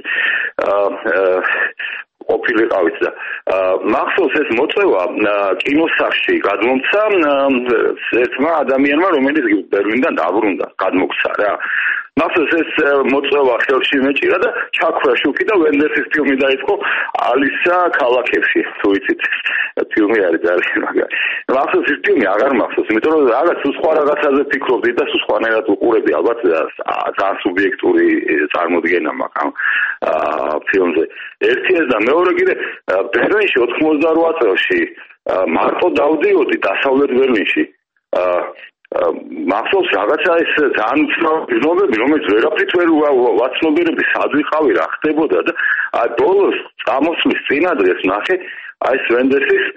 ყოფილიყავით და მახსოვს ეს მოწვევა კინოსახში გადმომცა ერთმა ადამიანმა რომელიც ბერლინიდან დაბრუნდა გადმოგვცა რა მახსოვს ეს მოწვევა ხელში მეჭირა და ჩაქვრა შუქი და ვენდერსის ფილმი დაიწყო ალისა ქალაქებში თუ იცით ფილმი არის ძალიან მაგარი მახსოვს ეს ფილმი აღარ მახსოვს იმიტომ რომ რაღაც სხვა რაღაცაზე ფიქრობდი და სხვანაირად უყურებდი ალბათ ძალიან სუბიექტური წარმოდგენა მაქვს ამ ფილმზე ერთი ეს და მეორე კიდე ბერლინში ოთხმოცდარვა წელში მარტო დავდიოდი დასავლეთ ბერლინში მახსოვს რაღაცა ეს ძალიან ცნობები რომელიც ვერაფრით ვერ ვაცნობიერები სად ვიყავი რა ხდებოდა და აი ბოლოს წამოსვლის წინადრეს ნახე აი ეს ვენდერსის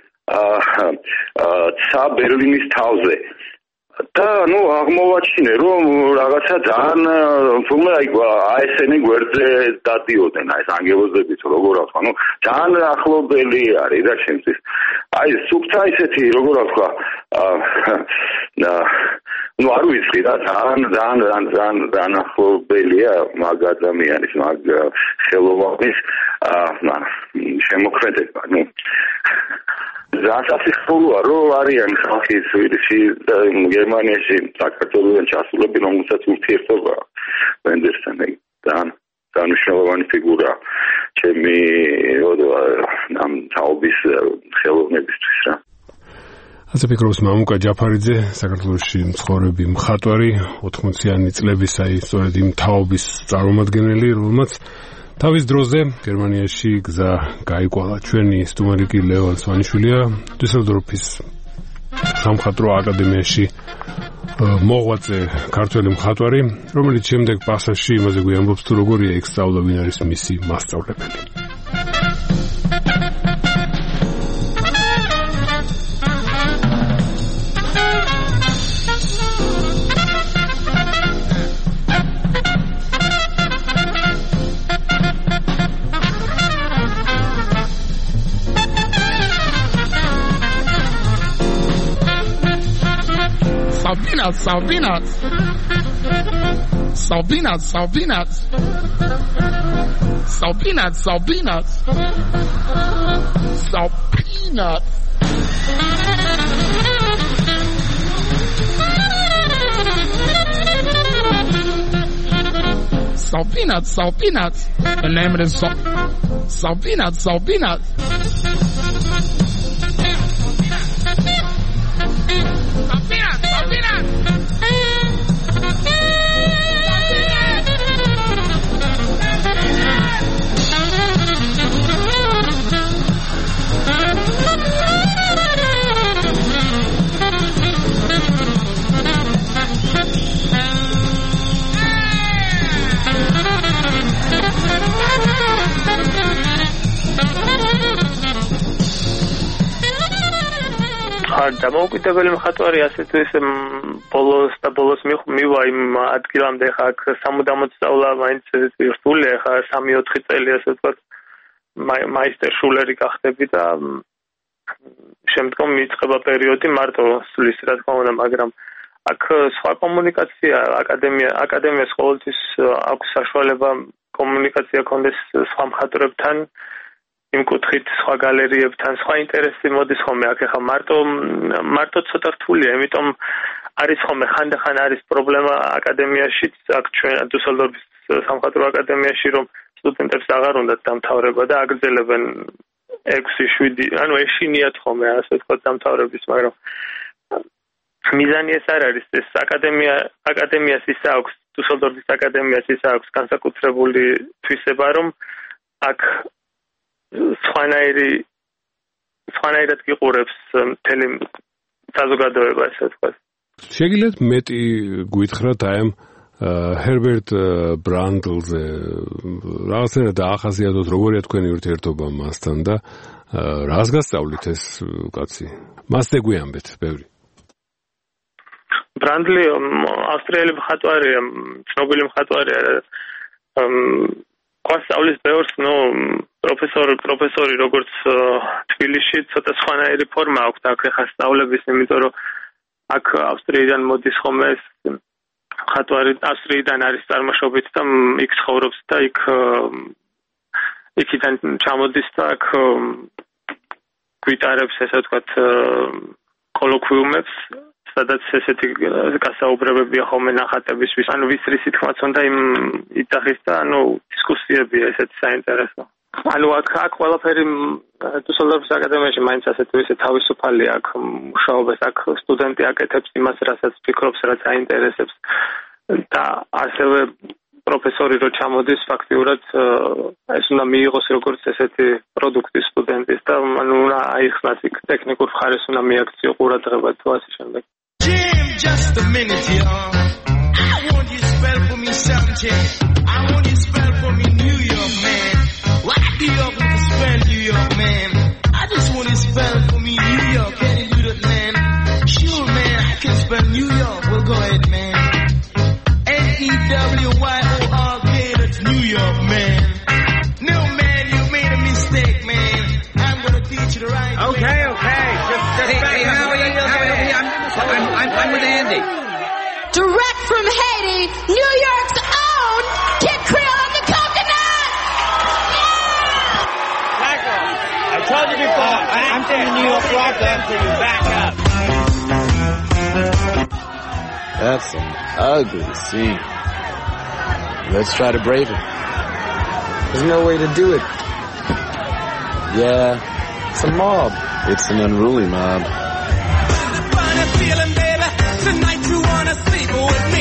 ცა ბერლინის თავზე და ნუ აღმოვაჩინე რომ რაღაცა ძალიან თუმცა აი ესენი გვერდზე დადიოდნენ აი ეს ანგელოზებიც როგორ ვთქვა ნუ ძალიან ახლობელი არის და ჩემთვის აი სუფთა ისეთი როგორ ვთქვა ნუ არ ვიცი რა ძალიან ძალიან ძალიან ძალიან ახლობელია მაგ ადამიანის მაგ ხელოვანის შემოქმედება ნუ ზასაფიხურია რომ არიან ხალხი სვიდში და გერმანიაში საქართველოსთან ჩასულები რომელსაც ურთიერთობა ვენდერსთან ძალიან განუშავანი ფიგურა ჩემი ამ თაობის ხელოვნებისთვის რა ასე ფიქრობს მამუკა ჯაფარიძე, საქართველოში მცხოვრები მხატვარი, ოთხმოციანი წლების, აი, სწორედ იმ თაობის წარმომადგენელი, რომელმაც თავის დროზე გერმანიაში გზა გაიკვალა. ჩვენი სტუმარი ლევან სვანიშვილია, დუსელდორფის სამხატვრო აკადემიაში მოღვაწე ქართველი მხატვარი, რომელიც შემდეგ პასაჟში იმაზე გვიამბობს, თუ როგორია იქ სწავლა, ვინ არის მისი მასწავლებელი. Salpinats, salpinats. Salpinats, salpinats. Salpinats, salpinats. Salpinats. Salpinats, salpinats. The name of the sal- Salpinats, salpinats. Salpinats, salpinats. დამოუკიდებელი მხატვარი ასე თუ ისე ბოლოს და ბოლოს მივა იმ ადგილამდე ხა აქ სამუდამოდ სწავლა მაინც რთულია ხა სამი ოთხი წელი ასე ვთქვათ მაისტერ შულერი გახდები და შემდგომ მიწყება პერიოდი მარტო სulis რა თქმა უნდა მაგრამ აქ სხვა კომუნიკაცია აკადემია აკადემიას ყოველთვის აქვს საშუალება კომუნიკაცია კონდეს სხვა მხატვრებთან იმ კუთხით სხვა გალერიებთან სხვა ინტერესი მოდის ხოლმე აქ ახლა მარტო მარტო ცოტა რთულია იმიტომ არის ხოლმე ხანდახან არის პრობლემა აკადემიაშიც აქ ჩვენ დუსელდორფის სამხატვრო აკადემიაში რომ სტუდენტებს აღარ უნდათ დამთავრება და აგრძელებენ ექვსი შვიდი ანუ ეშინიათ ხოლმე ასე ვთქვათ დამთავრების მაგრამ მიზანი ეს არ არის ეს აკადემია აკადემიას ის აქვს დუსელდორფის აკადემიას ის აქვს განსაკუთრებული თვისება რომ აქ სხვანაირი სხვანაირად გიყურებს მთელი საზოგადოება ასე ვთქვათ. შეგიძლიათ მეტი გვითხრათ აი ამ ჰერბერტ ბრანდლზე რაღაცნაირად დაახაზიათოთ როგორია თქვენი ურთიერთობა მასთან და რას გასწავლით ეს კაცი? მას დეგვიამბეთ ბევრი. ბრანდლი ავსტრიელი მხატვარია, ცნობილი მხატვარია. გვასწავლის ბევრს, ნუ პროფესორი პროფესორი როგორც თბილისში ცოტა სხვანაირი ფორმა აქვს აქ ახლა სწავლების, იმიტომ რომ აქ ავსტრიიდან მოდის ხოლმე ეს მხატვარი ავსტრიიდან არის წარმოშობით და იქ ცხოვრობს და იქ იქიდან ჩამოდის და აქ გვიტარებს ესე ვთქვათ კოლოკვიუმებს სადაც ესეთი გასაუბრებებია ხოლმე ნახატებისთვის, ანუ ვისრისი თქმაც უნდა იმ იძახის და ანუ დისკუსიებია ესეთი საინტერესო. ანუ აქ აქ ყველაფერი დუსელდორფის აკადემიაში მაინც ასე თუ ისე თავისუფალია აქ მუშაობას, აქ სტუდენტი აკეთებს იმას, რასაც ფიქრობს, რაც აინტერესებს და ასევე პროფესორი რო ჩამოდის ფაქტიურად ეს უნდა მიიღოს როგორც ესეთი პროდუქტი სტუდენტის და ანუ უნდა აიხსნას იქ ტექნიკურ მხარეს უნდა მიაქციო ყურადღება თუ ასე შემდეგ. Jim, just a minute, y'all. I want you to spell for me something. I want you to spell for me New York, man. Why do you have to spell New York, man? I just want you to spell for me New York. Can you do that, man? Sure, man, I can spell New York. Well, go ahead, man. N E W Y O R K, that's New York, man. No, man, you made a mistake, man. I'm gonna teach you the right way. Okay, okay. Just, just hey, hey, how are you? I'm, I'm, I'm with Andy. Direct from Haiti, New York's own Kid Creole and the Coconut! Yeah! I told you before, uh, I'm from the New York Rock Band, so you back up. That's some ugly scene. Let's try to brave it. There's no way to do it. Yeah, it's a mob. It's an unruly mob. feeling, baby? Tonight you wanna sleep with me.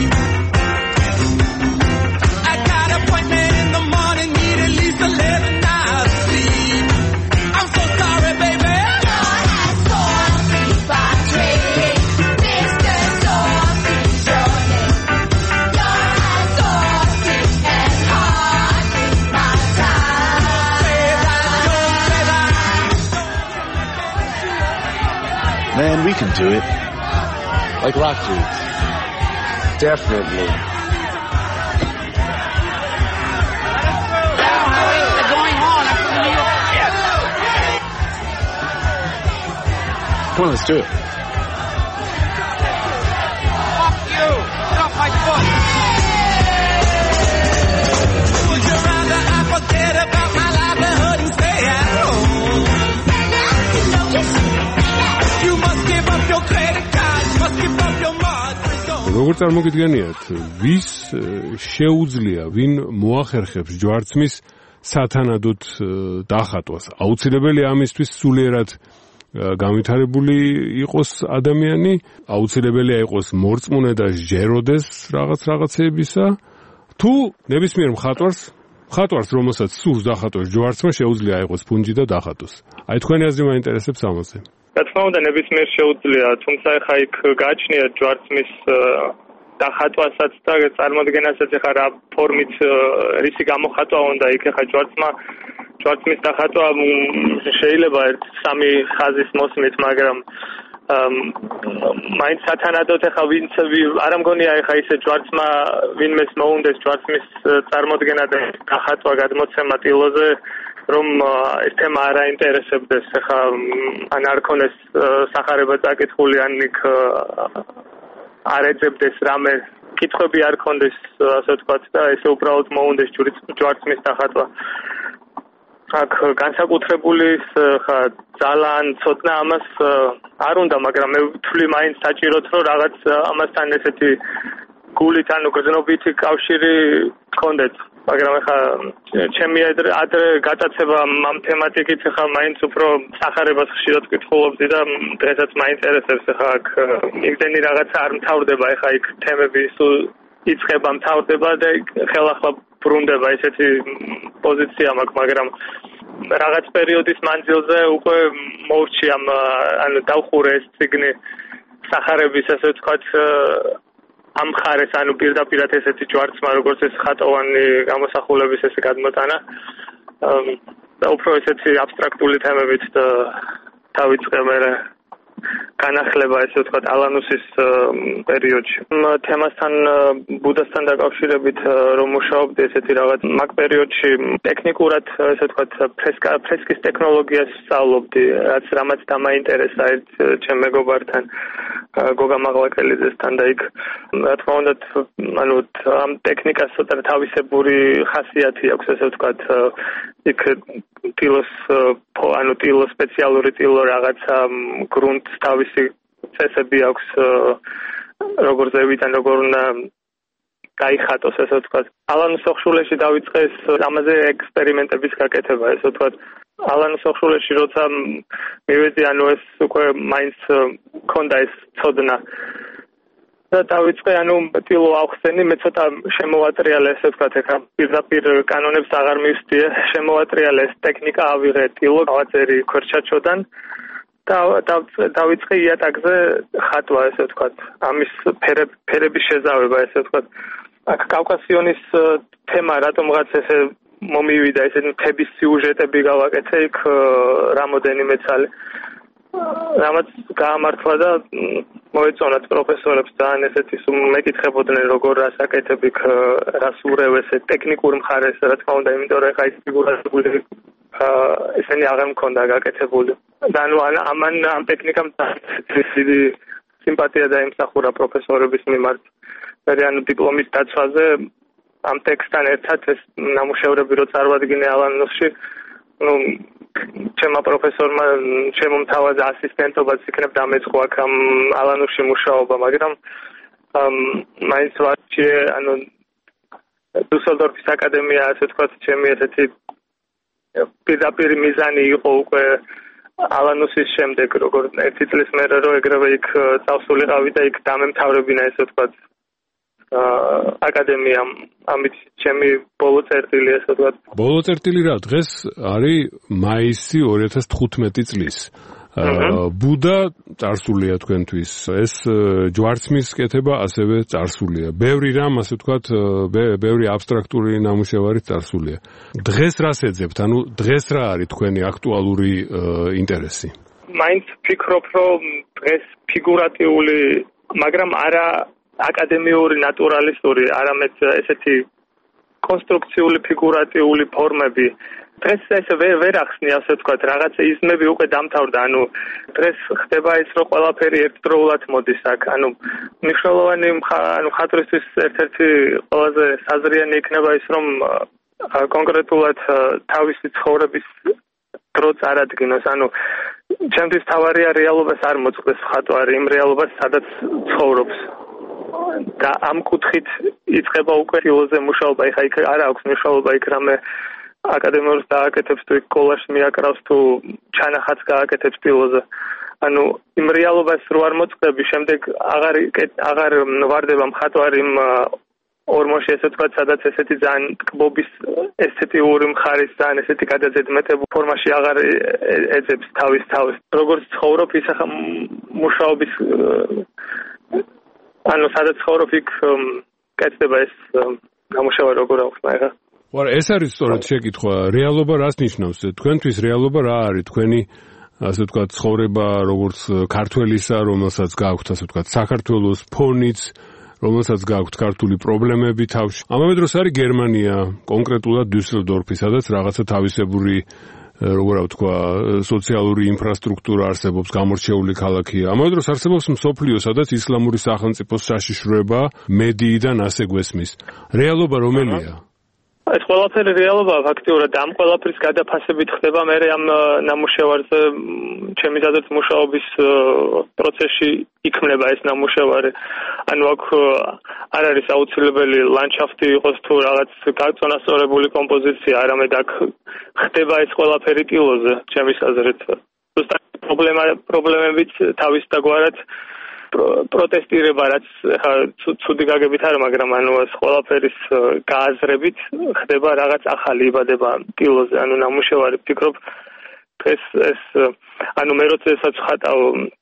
I got an appointment in the morning, need at least eleven hours sleep. I'm so sorry, baby. Your hands torn free by trade, Mister Softie's your name. Your hands torn free and hard my time. Man, we can do it. Like rock dudes. Definitely. Come on, let's do it. Fuck you! Get off my foot! Would you rather I forget about my livelihood and stay at home? You must give up your credit cards, must give up your mortgage. როგორ წარმოგიდგენიათ, ვის შეუძლია, ვინ მოახერხებს ჯვარცმის სათანადოდ დახატვას? აუცილებელი ამისთვის სულიერად განვითარებული იყოს ადამიანი, აუცილებელია იყოს მორწმუნე და სჯეროდეს რაღაც რაღაცეებისა, თუ ნებისმიერ მხატვარს, მხატვარს რომელსაც სურს დახატოს ჯვარცმა, შეუძლია იყოს ფუნჯი და დახატოს. აი თქვენი აზრი მაინტერესებს ამაზე. რა თქმა უნდა, ნებისმიერ შეუძლია, თუმცა ხა იქ გააჩნია ჯვარცმის დახატვასაც და წარმოდგენასაც ხა რა ფორმით რისი გამოხატვა უნდა იქ ხა ჯვარცმა ჯვარცმის დახატვა შეიძლება სამი ხაზის მოსმით, მაგრამ მაინც სათანადოდ ხა ვინც არ მგონია ხა ისე ჯვარცმა ვინმეს მოუნდეს ჯვარცმის წარმოდგენა და დახატვა გადმოცემა ტილოზე, რომ ეს თემა არ აინტერესებდეს ხა ან არ ქონეს სახარება წაკითხული, ან იქ არ ეძებდეს რამე კითხვები არ ქონდეს, ასე ვთქვათ, და ესე უბრალოდ მოუნდეს ჯვარცმის დახატვა. აქ განსაკუთრებული ხა ძალან ცოდნა ამას არ უნდა, მაგრამ მე ვთვლი მაინც საჭიროთ, რომ რაღაც ამასთან ესეთი გულით ანუ გრძნობითი კავშირი გქონდეთ. მაგრამ ხა ჩემი ადრე გატაცება ამ თემატიკით ხა მაინც უფრო სახარებას ხშირად ვკითხულობდი და დღესაც მაინტერესებს ხა აქ იმდენი რაღაცა არ მთავრდება, ხა იქ თემები სულ იწყება, მთავრდება და ხელახლა ბრუნდება, ესეთი პოზიცია მაქვს, მაგრამ რაღაც პერიოდის მანძილზე უკვე მოვრჩი ამ ანუ დავხურე ეს ციგნი სახარების, ასე ვთქვათ, ამ ხარეს, ანუ პირდაპირად ესეთი ჯვარცმა, როგორც ეს ხატოვანი გამოსახულების ესე გადმოტანა და უფრო ესეთი აბსტრაქტული თემებით დავიწყე მე განახლება, ესე ვთქვათ, ალანუსის პერიოდში. თემასთან ბუდასთან დაკავშირებით რომ მუშაობდი ესეთი რაღაც მაგ პერიოდში ტექნიკურად, ესე ვთქვათ, ფრესკის ტექნოლოგიას სწავლობდი, რაც რამაც დამაინტერესა ერთ ჩემ მეგობართან, გოგა მაღლაკელიძესთან და იქ რა თქმა უნდა, ანუ ამ ტექნიკას ცოტა თავისებური ხასიათი აქვს, ესე ვთქვათ, იქ ტილოს ანუ ტილოს სპეციალური ტილო რაღაცა გრუნტ თავისი წესები აქვს, როგორ ზევიდან როგორ უნდა გაიხატოს, ესე ვთქვათ. ალანუს ოხშულეში დავიწყე ამაზე ექსპერიმენტების გაკეთება, ესე ვთქვათ. ალანუს ოხშულეში როცა მივედი, ანუ ეს უკვე მაინც მქონდა ეს ცოდნა და დავიწყე, ანუ ტილო ავხსენი, მე ცოტა შემოვატრიალე, ესე ვთქვათ, ეხა პირდაპირ კანონებს აღარ მივსდიე, შემოვატრიალე ეს ტექნიკა, ავიღე ტილო, გავაწერი ქვერჩაჩოდან და დავიწყე იატაკზე ხატვა, ესე ვთქვათ, ამის ფერების შეზავება, ესე ვთქვათ. აქ კავკასიონის თემა რატომღაც ესე მომივიდა, ესეთი მთების სიუჟეტები გავაკეთე იქ რამოდენიმე წელი. რამაც გაამართლა და მოეწონათ პროფესორებს, ძალიან ესეთი მეკითხებოდნენ, როგორ რას აკეთებ იქ, რას ურევ ესე ტექნიკურ მხარეს, რა თქმა უნდა, იმიტომ რომ ხა ის ფიგურატული ესენი აღარ მქონდა გაკეთებული. და ანუ ამან ამ ტექნიკამ დიდი სიმპათია დაიმსახურა პროფესორების მიმართ. მე ანუ დიპლომის დაცვაზე ამ ტექსტთან ერთად ეს ნამუშევრები რო წარვადგინე ალანუსში, ну ჩემმა პროფესორმა ჩემო მთავარ ასისტენტობაც იქნებ დამეწყო აქ ამ ალანუსში მუშაობა, მაგრამ მაინც ვარჩიე, ანუ დუსელდორფის აკადემია, ასე ვთქვათ, ჩემი ესეთი პირდაპირ მიზანი იყო უკვე ალანუსის შემდეგ, როგორც ერთი წლის მერე რო ეგრევე იქ წავსულიყავი და იქ დამემთავრებინა ესე ვთქვათ აკადემიამ, ამით ჩემი ბოლო წერტილი ესე ვთქვათ. ბოლო წერტილი რა დღეს არის მაისი ორი ათას თხუთმეტი წლის. ბუდა წარსულია თქვენთვის, ეს ჯვარცმის კეთება ასევე წარსულია. ბევრი რამ, ასე ვთქვათ, ბევრი აბსტრაქტული ნამუშევარი წარსულია. დღეს რას ეძებთ? ანუ დღეს რა არის თქვენი აქტუალური ინტერესი? მაინც ვფიქრობ, რომ დღეს ფიგურატიული, მაგრამ არა აკადემიური, ნატურალისტური, არამედ ესეთი კონსტრუქციული, ფიგურატიული ფორმები დღეს ეს ვერ ახსნი, ასე ვთქვათ, რაღაც იზმები უკვე დამთავრდა, ანუ დღეს ხდება ის, რომ ყველაფერი ერთდროულად მოდის აქ, ანუ მნიშვნელოვანი ანუ ხატრისთვის ერთ-ერთი ყველაზე საზრიანი იქნება ის, რომ კონკრეტულად თავისი ცხოვრების დრო წარადგინოს, ანუ ჩემთვის თავარია რეალობას არ მოწყდეს მხატვარი, იმ რეალობას, სადაც ცხოვრობს. და ამ კუთხით იწყება უკვე სტილოზე მუშაობა, ეხა იქ არ აქვს მნიშვნელობა იქ რამე აკადემიურს დააკეთებს თუ სკოლაში მიაკრავს თუ ჩანახატს გააკეთებს სტილოზე. ანუ იმ რეალობას რო არ მოწყდები, შემდეგ აღარ აღარ ვარდება მხატვარი იმ ორმოში, ესე ვთქვათ, სადაც ესეთი ძალიან ტკბობის ესთეტიური მხარის ძალიან ესეთი გადაძედმეტებულ ფორმაში აღარ ეძებს თავის თავს. როგორც ცხოვრობ, ის ახლა მუშაობის ანუ სადაც ცხოვრობ, იქ კეთდება ეს ნამუშევარი როგორ აქვს მაგა. ვარ, ეს არის სწორედ შეკითხვა. რეალობა რას ნიშნავს? თქვენთვის რეალობა რა არის? თქვენი ასე ვთქვათ, ცხოვრება როგორც ქართველისა, რომელსაც გააქვთ, ასე ვთქვათ, საქართველოს ფონიც, რომელსაც გააქვთ ქართული პრობლემები თავში. ამავე დროს არის გერმანია, კონკრეტულად დიუსელდორფი, სადაც რაღაცა თავისებური როგორ ვთქვა, სოციალური ინფრასტრუქტურა არსებობს, გამორჩეული ქალაქია. ამავე დროს არსებობს მსოფლიო, სადაც ისლამური სახელმწიფოს საშიშროება მედიიდან ასე გვესმის. რეალობა რომელია? ეს ყველაფერი რეალობაა ფაქტიურად, ამ ყველაფრის გადაფასებით ხდება მე ამ ნამუშევარზე ჩემი ზადაც მუშაობის პროცესში იქმნება ეს ნამუშევარი. ანუ აქ არ არის აუცილებელი ლანდშაფტი იყოს თუ რაღაც გაწონასწორებული კომპოზიცია, არამედ აქ ხდება ეს ყველაფერი ტილოზე, ჩემის აზრით. ზუსტად პრობლემა პრობლემებიც თავისდაგვარად პროტესტირება, რაც ცუდი გაგებით არა, მაგრამ ანუ ეს ყველაფერის გააზრებით ხდება რაღაც ახალი იბადება ტილოზე, ანუ ნამუშევარი ვფიქრობ ეს ეს ანუ მე როცა ესაც ხატავ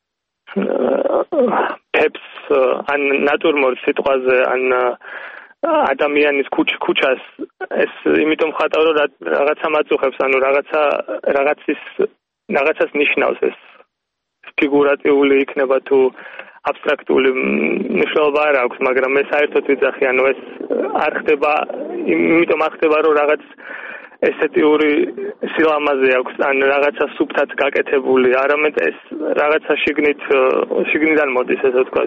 პეპს ან ნატურმორტ სიტყვაზე ან ადამიანის ქუჩას ეს იმიტომ ხატავ რომ რაღაცა მაწუხებს, ანუ რაღაცა რაღაცის რაღაცას ნიშნავს ეს ფიგურატიული იქნება თუ აბსტრაქტული მნიშვნელობა არ აქვს, მაგრამ მე საერთოდ ვიძახი, ანუ ეს არ ხდება, იმიტომ არ ხდება, რომ რაღაც ესთეტიური სილამაზე აქვს, ან რაღაცა სუფთად გაკეთებული, არამედ ეს რაღაცა შიგნით შიგნიდან მოდის, ესე ვთქვათ.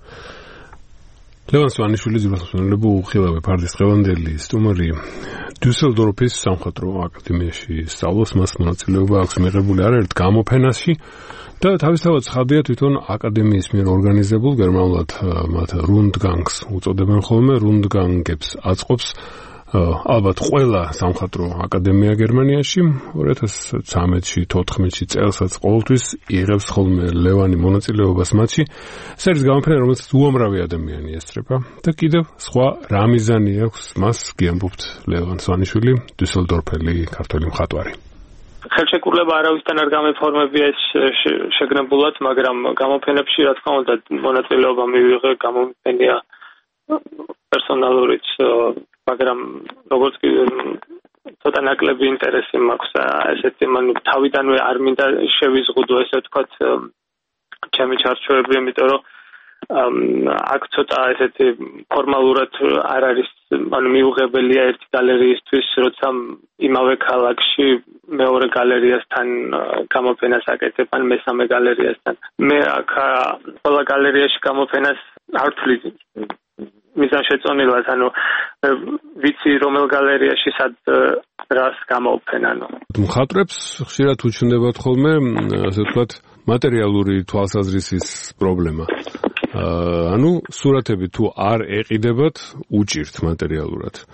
ლევან სვანიშვილი, ძირითადად უხილავი ფარდის დღევანდელი სტუმარი დიუსელდორფის სამხატვრო აკადემიაში სწავლობს, მას მონაწილეობა აქვს მიღებული არაერთ გამოფენაში. და თავისთავად ცხადია თვითონ აკადემიის მიერ ორგანიზებულ გერმანულად მათ რუნდგანგს უწოდებენ ხოლმე, რუნდგანგებს აწყობს ალბათ ყველა სამხატვრო აკადემია გერმანიაში. ორი ათას ცხრამეტში, თოთხმეტში წელსაც ყოველთვის იღებს ხოლმე ლევანი მონაწილეობას მათში. ეს არის გამოფენა, რომელსაც უამრავი ადამიანი ესწრება და კიდევ სხვა რა მიზანი აქვს მას გიამბობთ ლევან სვანიშვილი, დიუსელდორფელი ქართველი მხატვარი. ხელშეკრულება არავისთან არ გამეფორმებია ეს შეგნებულად, მაგრამ გამოფენებში რა თქმა უნდა მონაწილეობა მივიღე, გამოფენია პერსონალურიც, მაგრამ როგორც კი ცოტა ნაკლები ინტერესი მაქვს ესეთი, ანუ თავიდანვე არ მინდა შევიზღუდო, ესე ვთქვათ, ჩემი ჩარჩოები, იმიტომ რომ აქ ცოტა ესეთი ფორმალურად არ არის, ანუ მიუღებელია ერთი გალერიისთვის, როცა იმავე ქალაქში მეორე გალერიასთან გამოფენას აკეთებ, ან მესამე გალერიასთან. მე აქ ყველა გალერეაში გამოფენას არ ვთვლი მიზანშეწონილად, ანუ ვიცი რომელ გალერეაში სად რას გამოვფენ, ანუ მხატვრებს ხშირად უჩნდებათ ხოლმე, ასე ვთქვათ, მატერიალური თვალსაზრისის პრობლემა. ანუ სურათები თუ არ ეყიდებათ, უჭირთ მატერიალურად.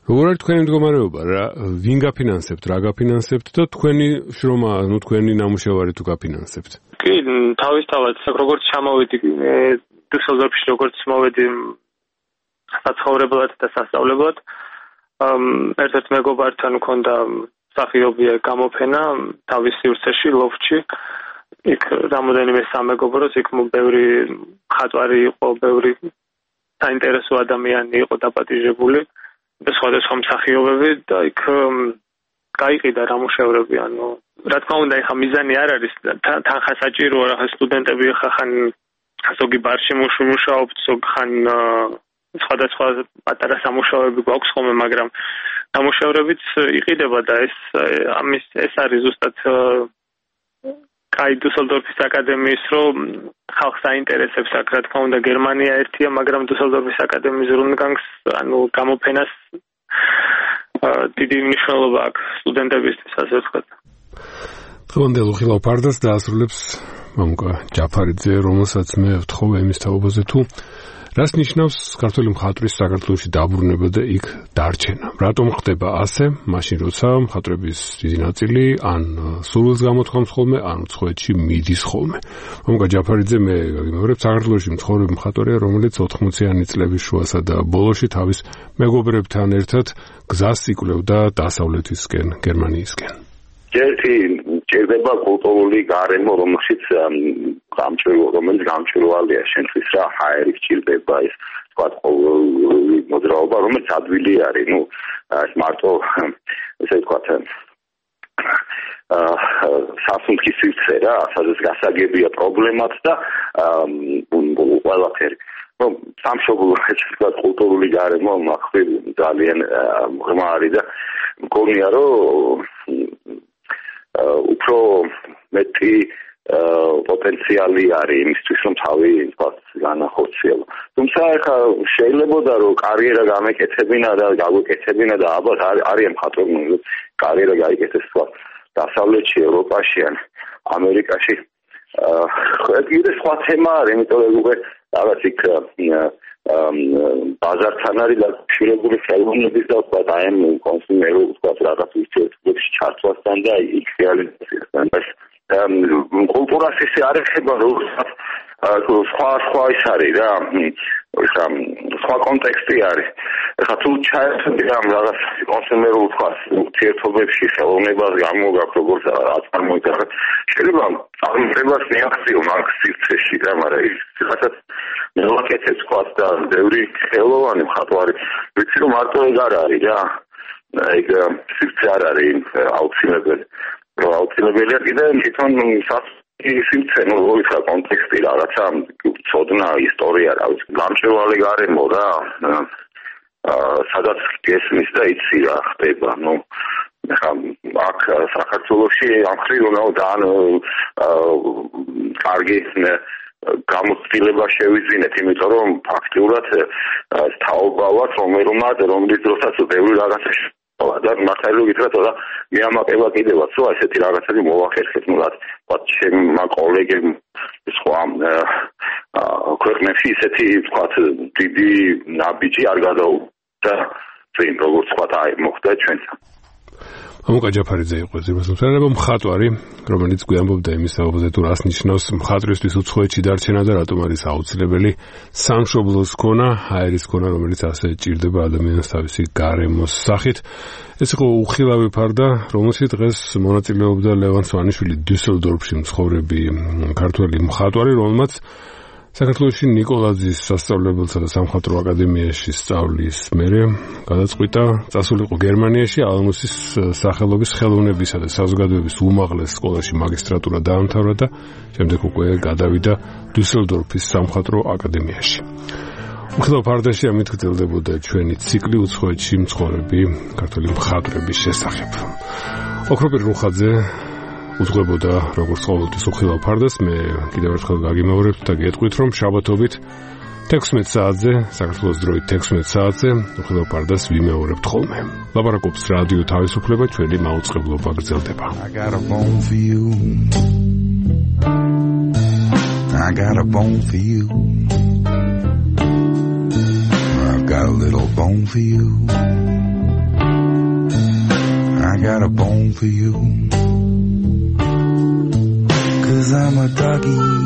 როგორ არის თქვენი მდგომარეობა რა ვინ გაფინანსებთ რა გაფინანსებთ და თქვენი შრომა ანუ თქვენი ნამუშევარი თუ გაფინანსებთ კი თავისთავად როგორც ჩამოვედი დუსელდორფში როგორც მოვედი საცხოვრებლად და სასწავლებლად ერთ-ერთ მეგობართან მქონდა მსახიობია გამოფენა თავის სივრცეში ლოფტში იქ რამოდენიმე სამეგობროს იქ ბევრი ხატვარი იყო ბევრი საინტერესო ადამიანი იყო დაპატიჟებული და სხვადასხვა მსახიობები და იქ გაიყიდა ნამუშევრები ანუ რა თქმა უნდა ეხა მიზანი არ არის თანხა საჭიროა რა სტუდენტები ხა ხან ზოგი ბარში მუშაობთ ზოგი ხან სხვადასხვა პატარა სამუშაოები გვაქვს ხოლმე მაგრამ ნამუშევრებიც იყიდება და ეს ამის ეს არის ზუსტად კაი დუსელდორფის აკადემიის რომ ხალხს აინტერესებს აქ რა თქმა უნდა გერმანია ერთია მაგრამ დუსელდორფის აკადემიის რუნგანგს ანუ გამოფენას დიდი მნიშვნელობა აქვს სტუდენტებისთვის ასე ვთქვათ. დღევანდელ უხილავ ფარდას დაასრულებს მამუკა ჯაფარიძე რომელსაც მე ვთხოვ ემის თაობაზე თუ რას ნიშნავს ქართული მხატვრის საქართველოში დაბრუნება და იქ დარჩენა? რატომ ხდება ასე? მაშინ როცა მხატვრების დიდი ნაწილი ან სურვილს გამოთქვამს ხოლმე, ან უცხოეთში მიდის ხოლმე. მამუკა ჯაფარიძე მე გაგიმეორებ საქართველოში მცხოვრები მხატვარია, რომელიც ოთხმოციანი წლების შუასა და ბოლოში თავის მეგობრებთან ერთად გზას იკვლევდა დასავლეთისკენ, გერმანიისკენ. ერთი ჭირდება კულტურული გარემო, რომელშიც გამჭვირვალე, რომელიც გამჭვირვალეა შენთვის რა ჰაერი ჭირდება ის თქვა ყოველი მოძრაობა, რომელიც ადვილი არის, ну, ეს მარტო ესე თქვა აა სასუნთქის სივრცე რა, სადაც გასაგებია პრობლემაც და ყველაფერი. ну, სამშობლო ესე თქვა კულტურული გარემო მაგხრივ ძალიან ღრმარი და მგონია რომ უფრო მეტი პოტენციალი არის იმისთვის რომ თავი განახორციელო. თუმცა ახლა შეიძლებოდა რომ კარიერა გამეკეთებინა და გაგვეკეთებინა და ალბათ არიან მხატვრები კარიერა გაიკეთეს სხვა დასავლეთში, ევროპაში ან ამერიკაში. აა კიდე სხვა თემა არის, იმიტომ რომ უკვე რაღაც იქ ბაზართან არის დაკავშირებული ხელოვნების და სხვა და ამ კონსუმერულ სხვა რაღაც ურთიერთობებში ჩართვასთან და იქ რეალიზაციასთან. კულტურას ისე არ ეხება რომ სხვა სხვა ის არის რა ეხლა სხვა კონტექსტი არის. ეხლა თუ ჩაერთვები ამ რაღაც კონსუმერულ სხვა ურთიერთობებში ხელოვნებას გამოგაქვს როგორც აწარმოებდა შეიძლება წარმოებას მიაღწიო მაგ სივრცეში რა მაგრამ ის რაღაცა მოვაკეთეთ სხვა და ბევრი ხელოვანი მხატვარი ვიცი რომ მარტო ეგ არ არის რა ეგ სივრცე არ არის აუცილებელი რომ აუცილებელია კიდე თვითონ სივრცე ნუ როცა კონტექსტი რაღაცა ცოდნა ისტორია რა ვიცი გამჭვირვალე გარემო რა სადაც გესმის და იცი რა ხდება ნუ ახლა აქ საქართველოში ამხრივ უნდა ძალიან კარგი გამოცდილება შევიძინეთ, იმიტომ რომ ფაქტიურად თაობავა რომელმაც რომლის დროსაც ბევრი რაღაცა და მართალი გითხრათ რა მეამაყება კიდევაც რა ესეთი რაღაცები მოვახერხეთ ნუ რა ჩემმა კოლეგებმა სხვა ქვეყნებში ესეთი თქვა დიდი ნაბიჯი არ გადაუდა წინ როგორც თქვა აი მოხდა ჩვენთან. მამუკა ჯაფარიძე იყო ზემოსამსახურებო მხატვარი, რომელიც გვიამბობდა იმის თაობაზე თუ რას ნიშნავს მხატვრისთვის უცხოეთში დარჩენა და რატომ არის აუცილებელი სამშობლოს ქონა, ჰაერის ქონა, რომელიც ასე ჭირდება ადამიანს თავისი გარემოს სახით. ეს იყო უხილავი ფარდა, რომელშიც დღეს მონაწილეობდა ლევან სვანიშვილი დუსელდორფში მცხოვრები ქართველი მხატვარი, რომელმაც საქართველოში ნიკოლაძის სასწავლებელსა და სამხატვრო აკადემიაში სწავლის მერე გადაწყვიტა წასულიყო გერმანიაში ალანუსის სახელობის ხელოვნებისა და საზოგადოების უმაღლეს სკოლაში მაგისტრატურა დაამთავრა და შემდეგ უკვე გადავიდა დუსელდორფის სამხატვრო აკადემიაში. უხილავ ფარდაში ამით გრძელდებოდა ჩვენი ციკლი უცხოეთში მცხოვრები ქართველი მხატვრების შესახებ. ოქროპირ რუხაძე უძღვებოდა როგორც ყოველთვის უხილავ ფარდას, მე კიდევ ერთხელ გაგიმეორებთ და გეტყვით რომ შაბათობით თექვსმეტ საათზე, საქართველოს დროით თექვსმეტ საათზე უხილავ ფარდას ვიმეორებთ ხოლმე. ლაპარაკობს რადიო თავისუფლება, ჩვენი მაუწყებლობა გრძელდება. I got a bone for you. I got a bone for you. I've got a little bone for you. got a bone for you. Cause I'm a doggy.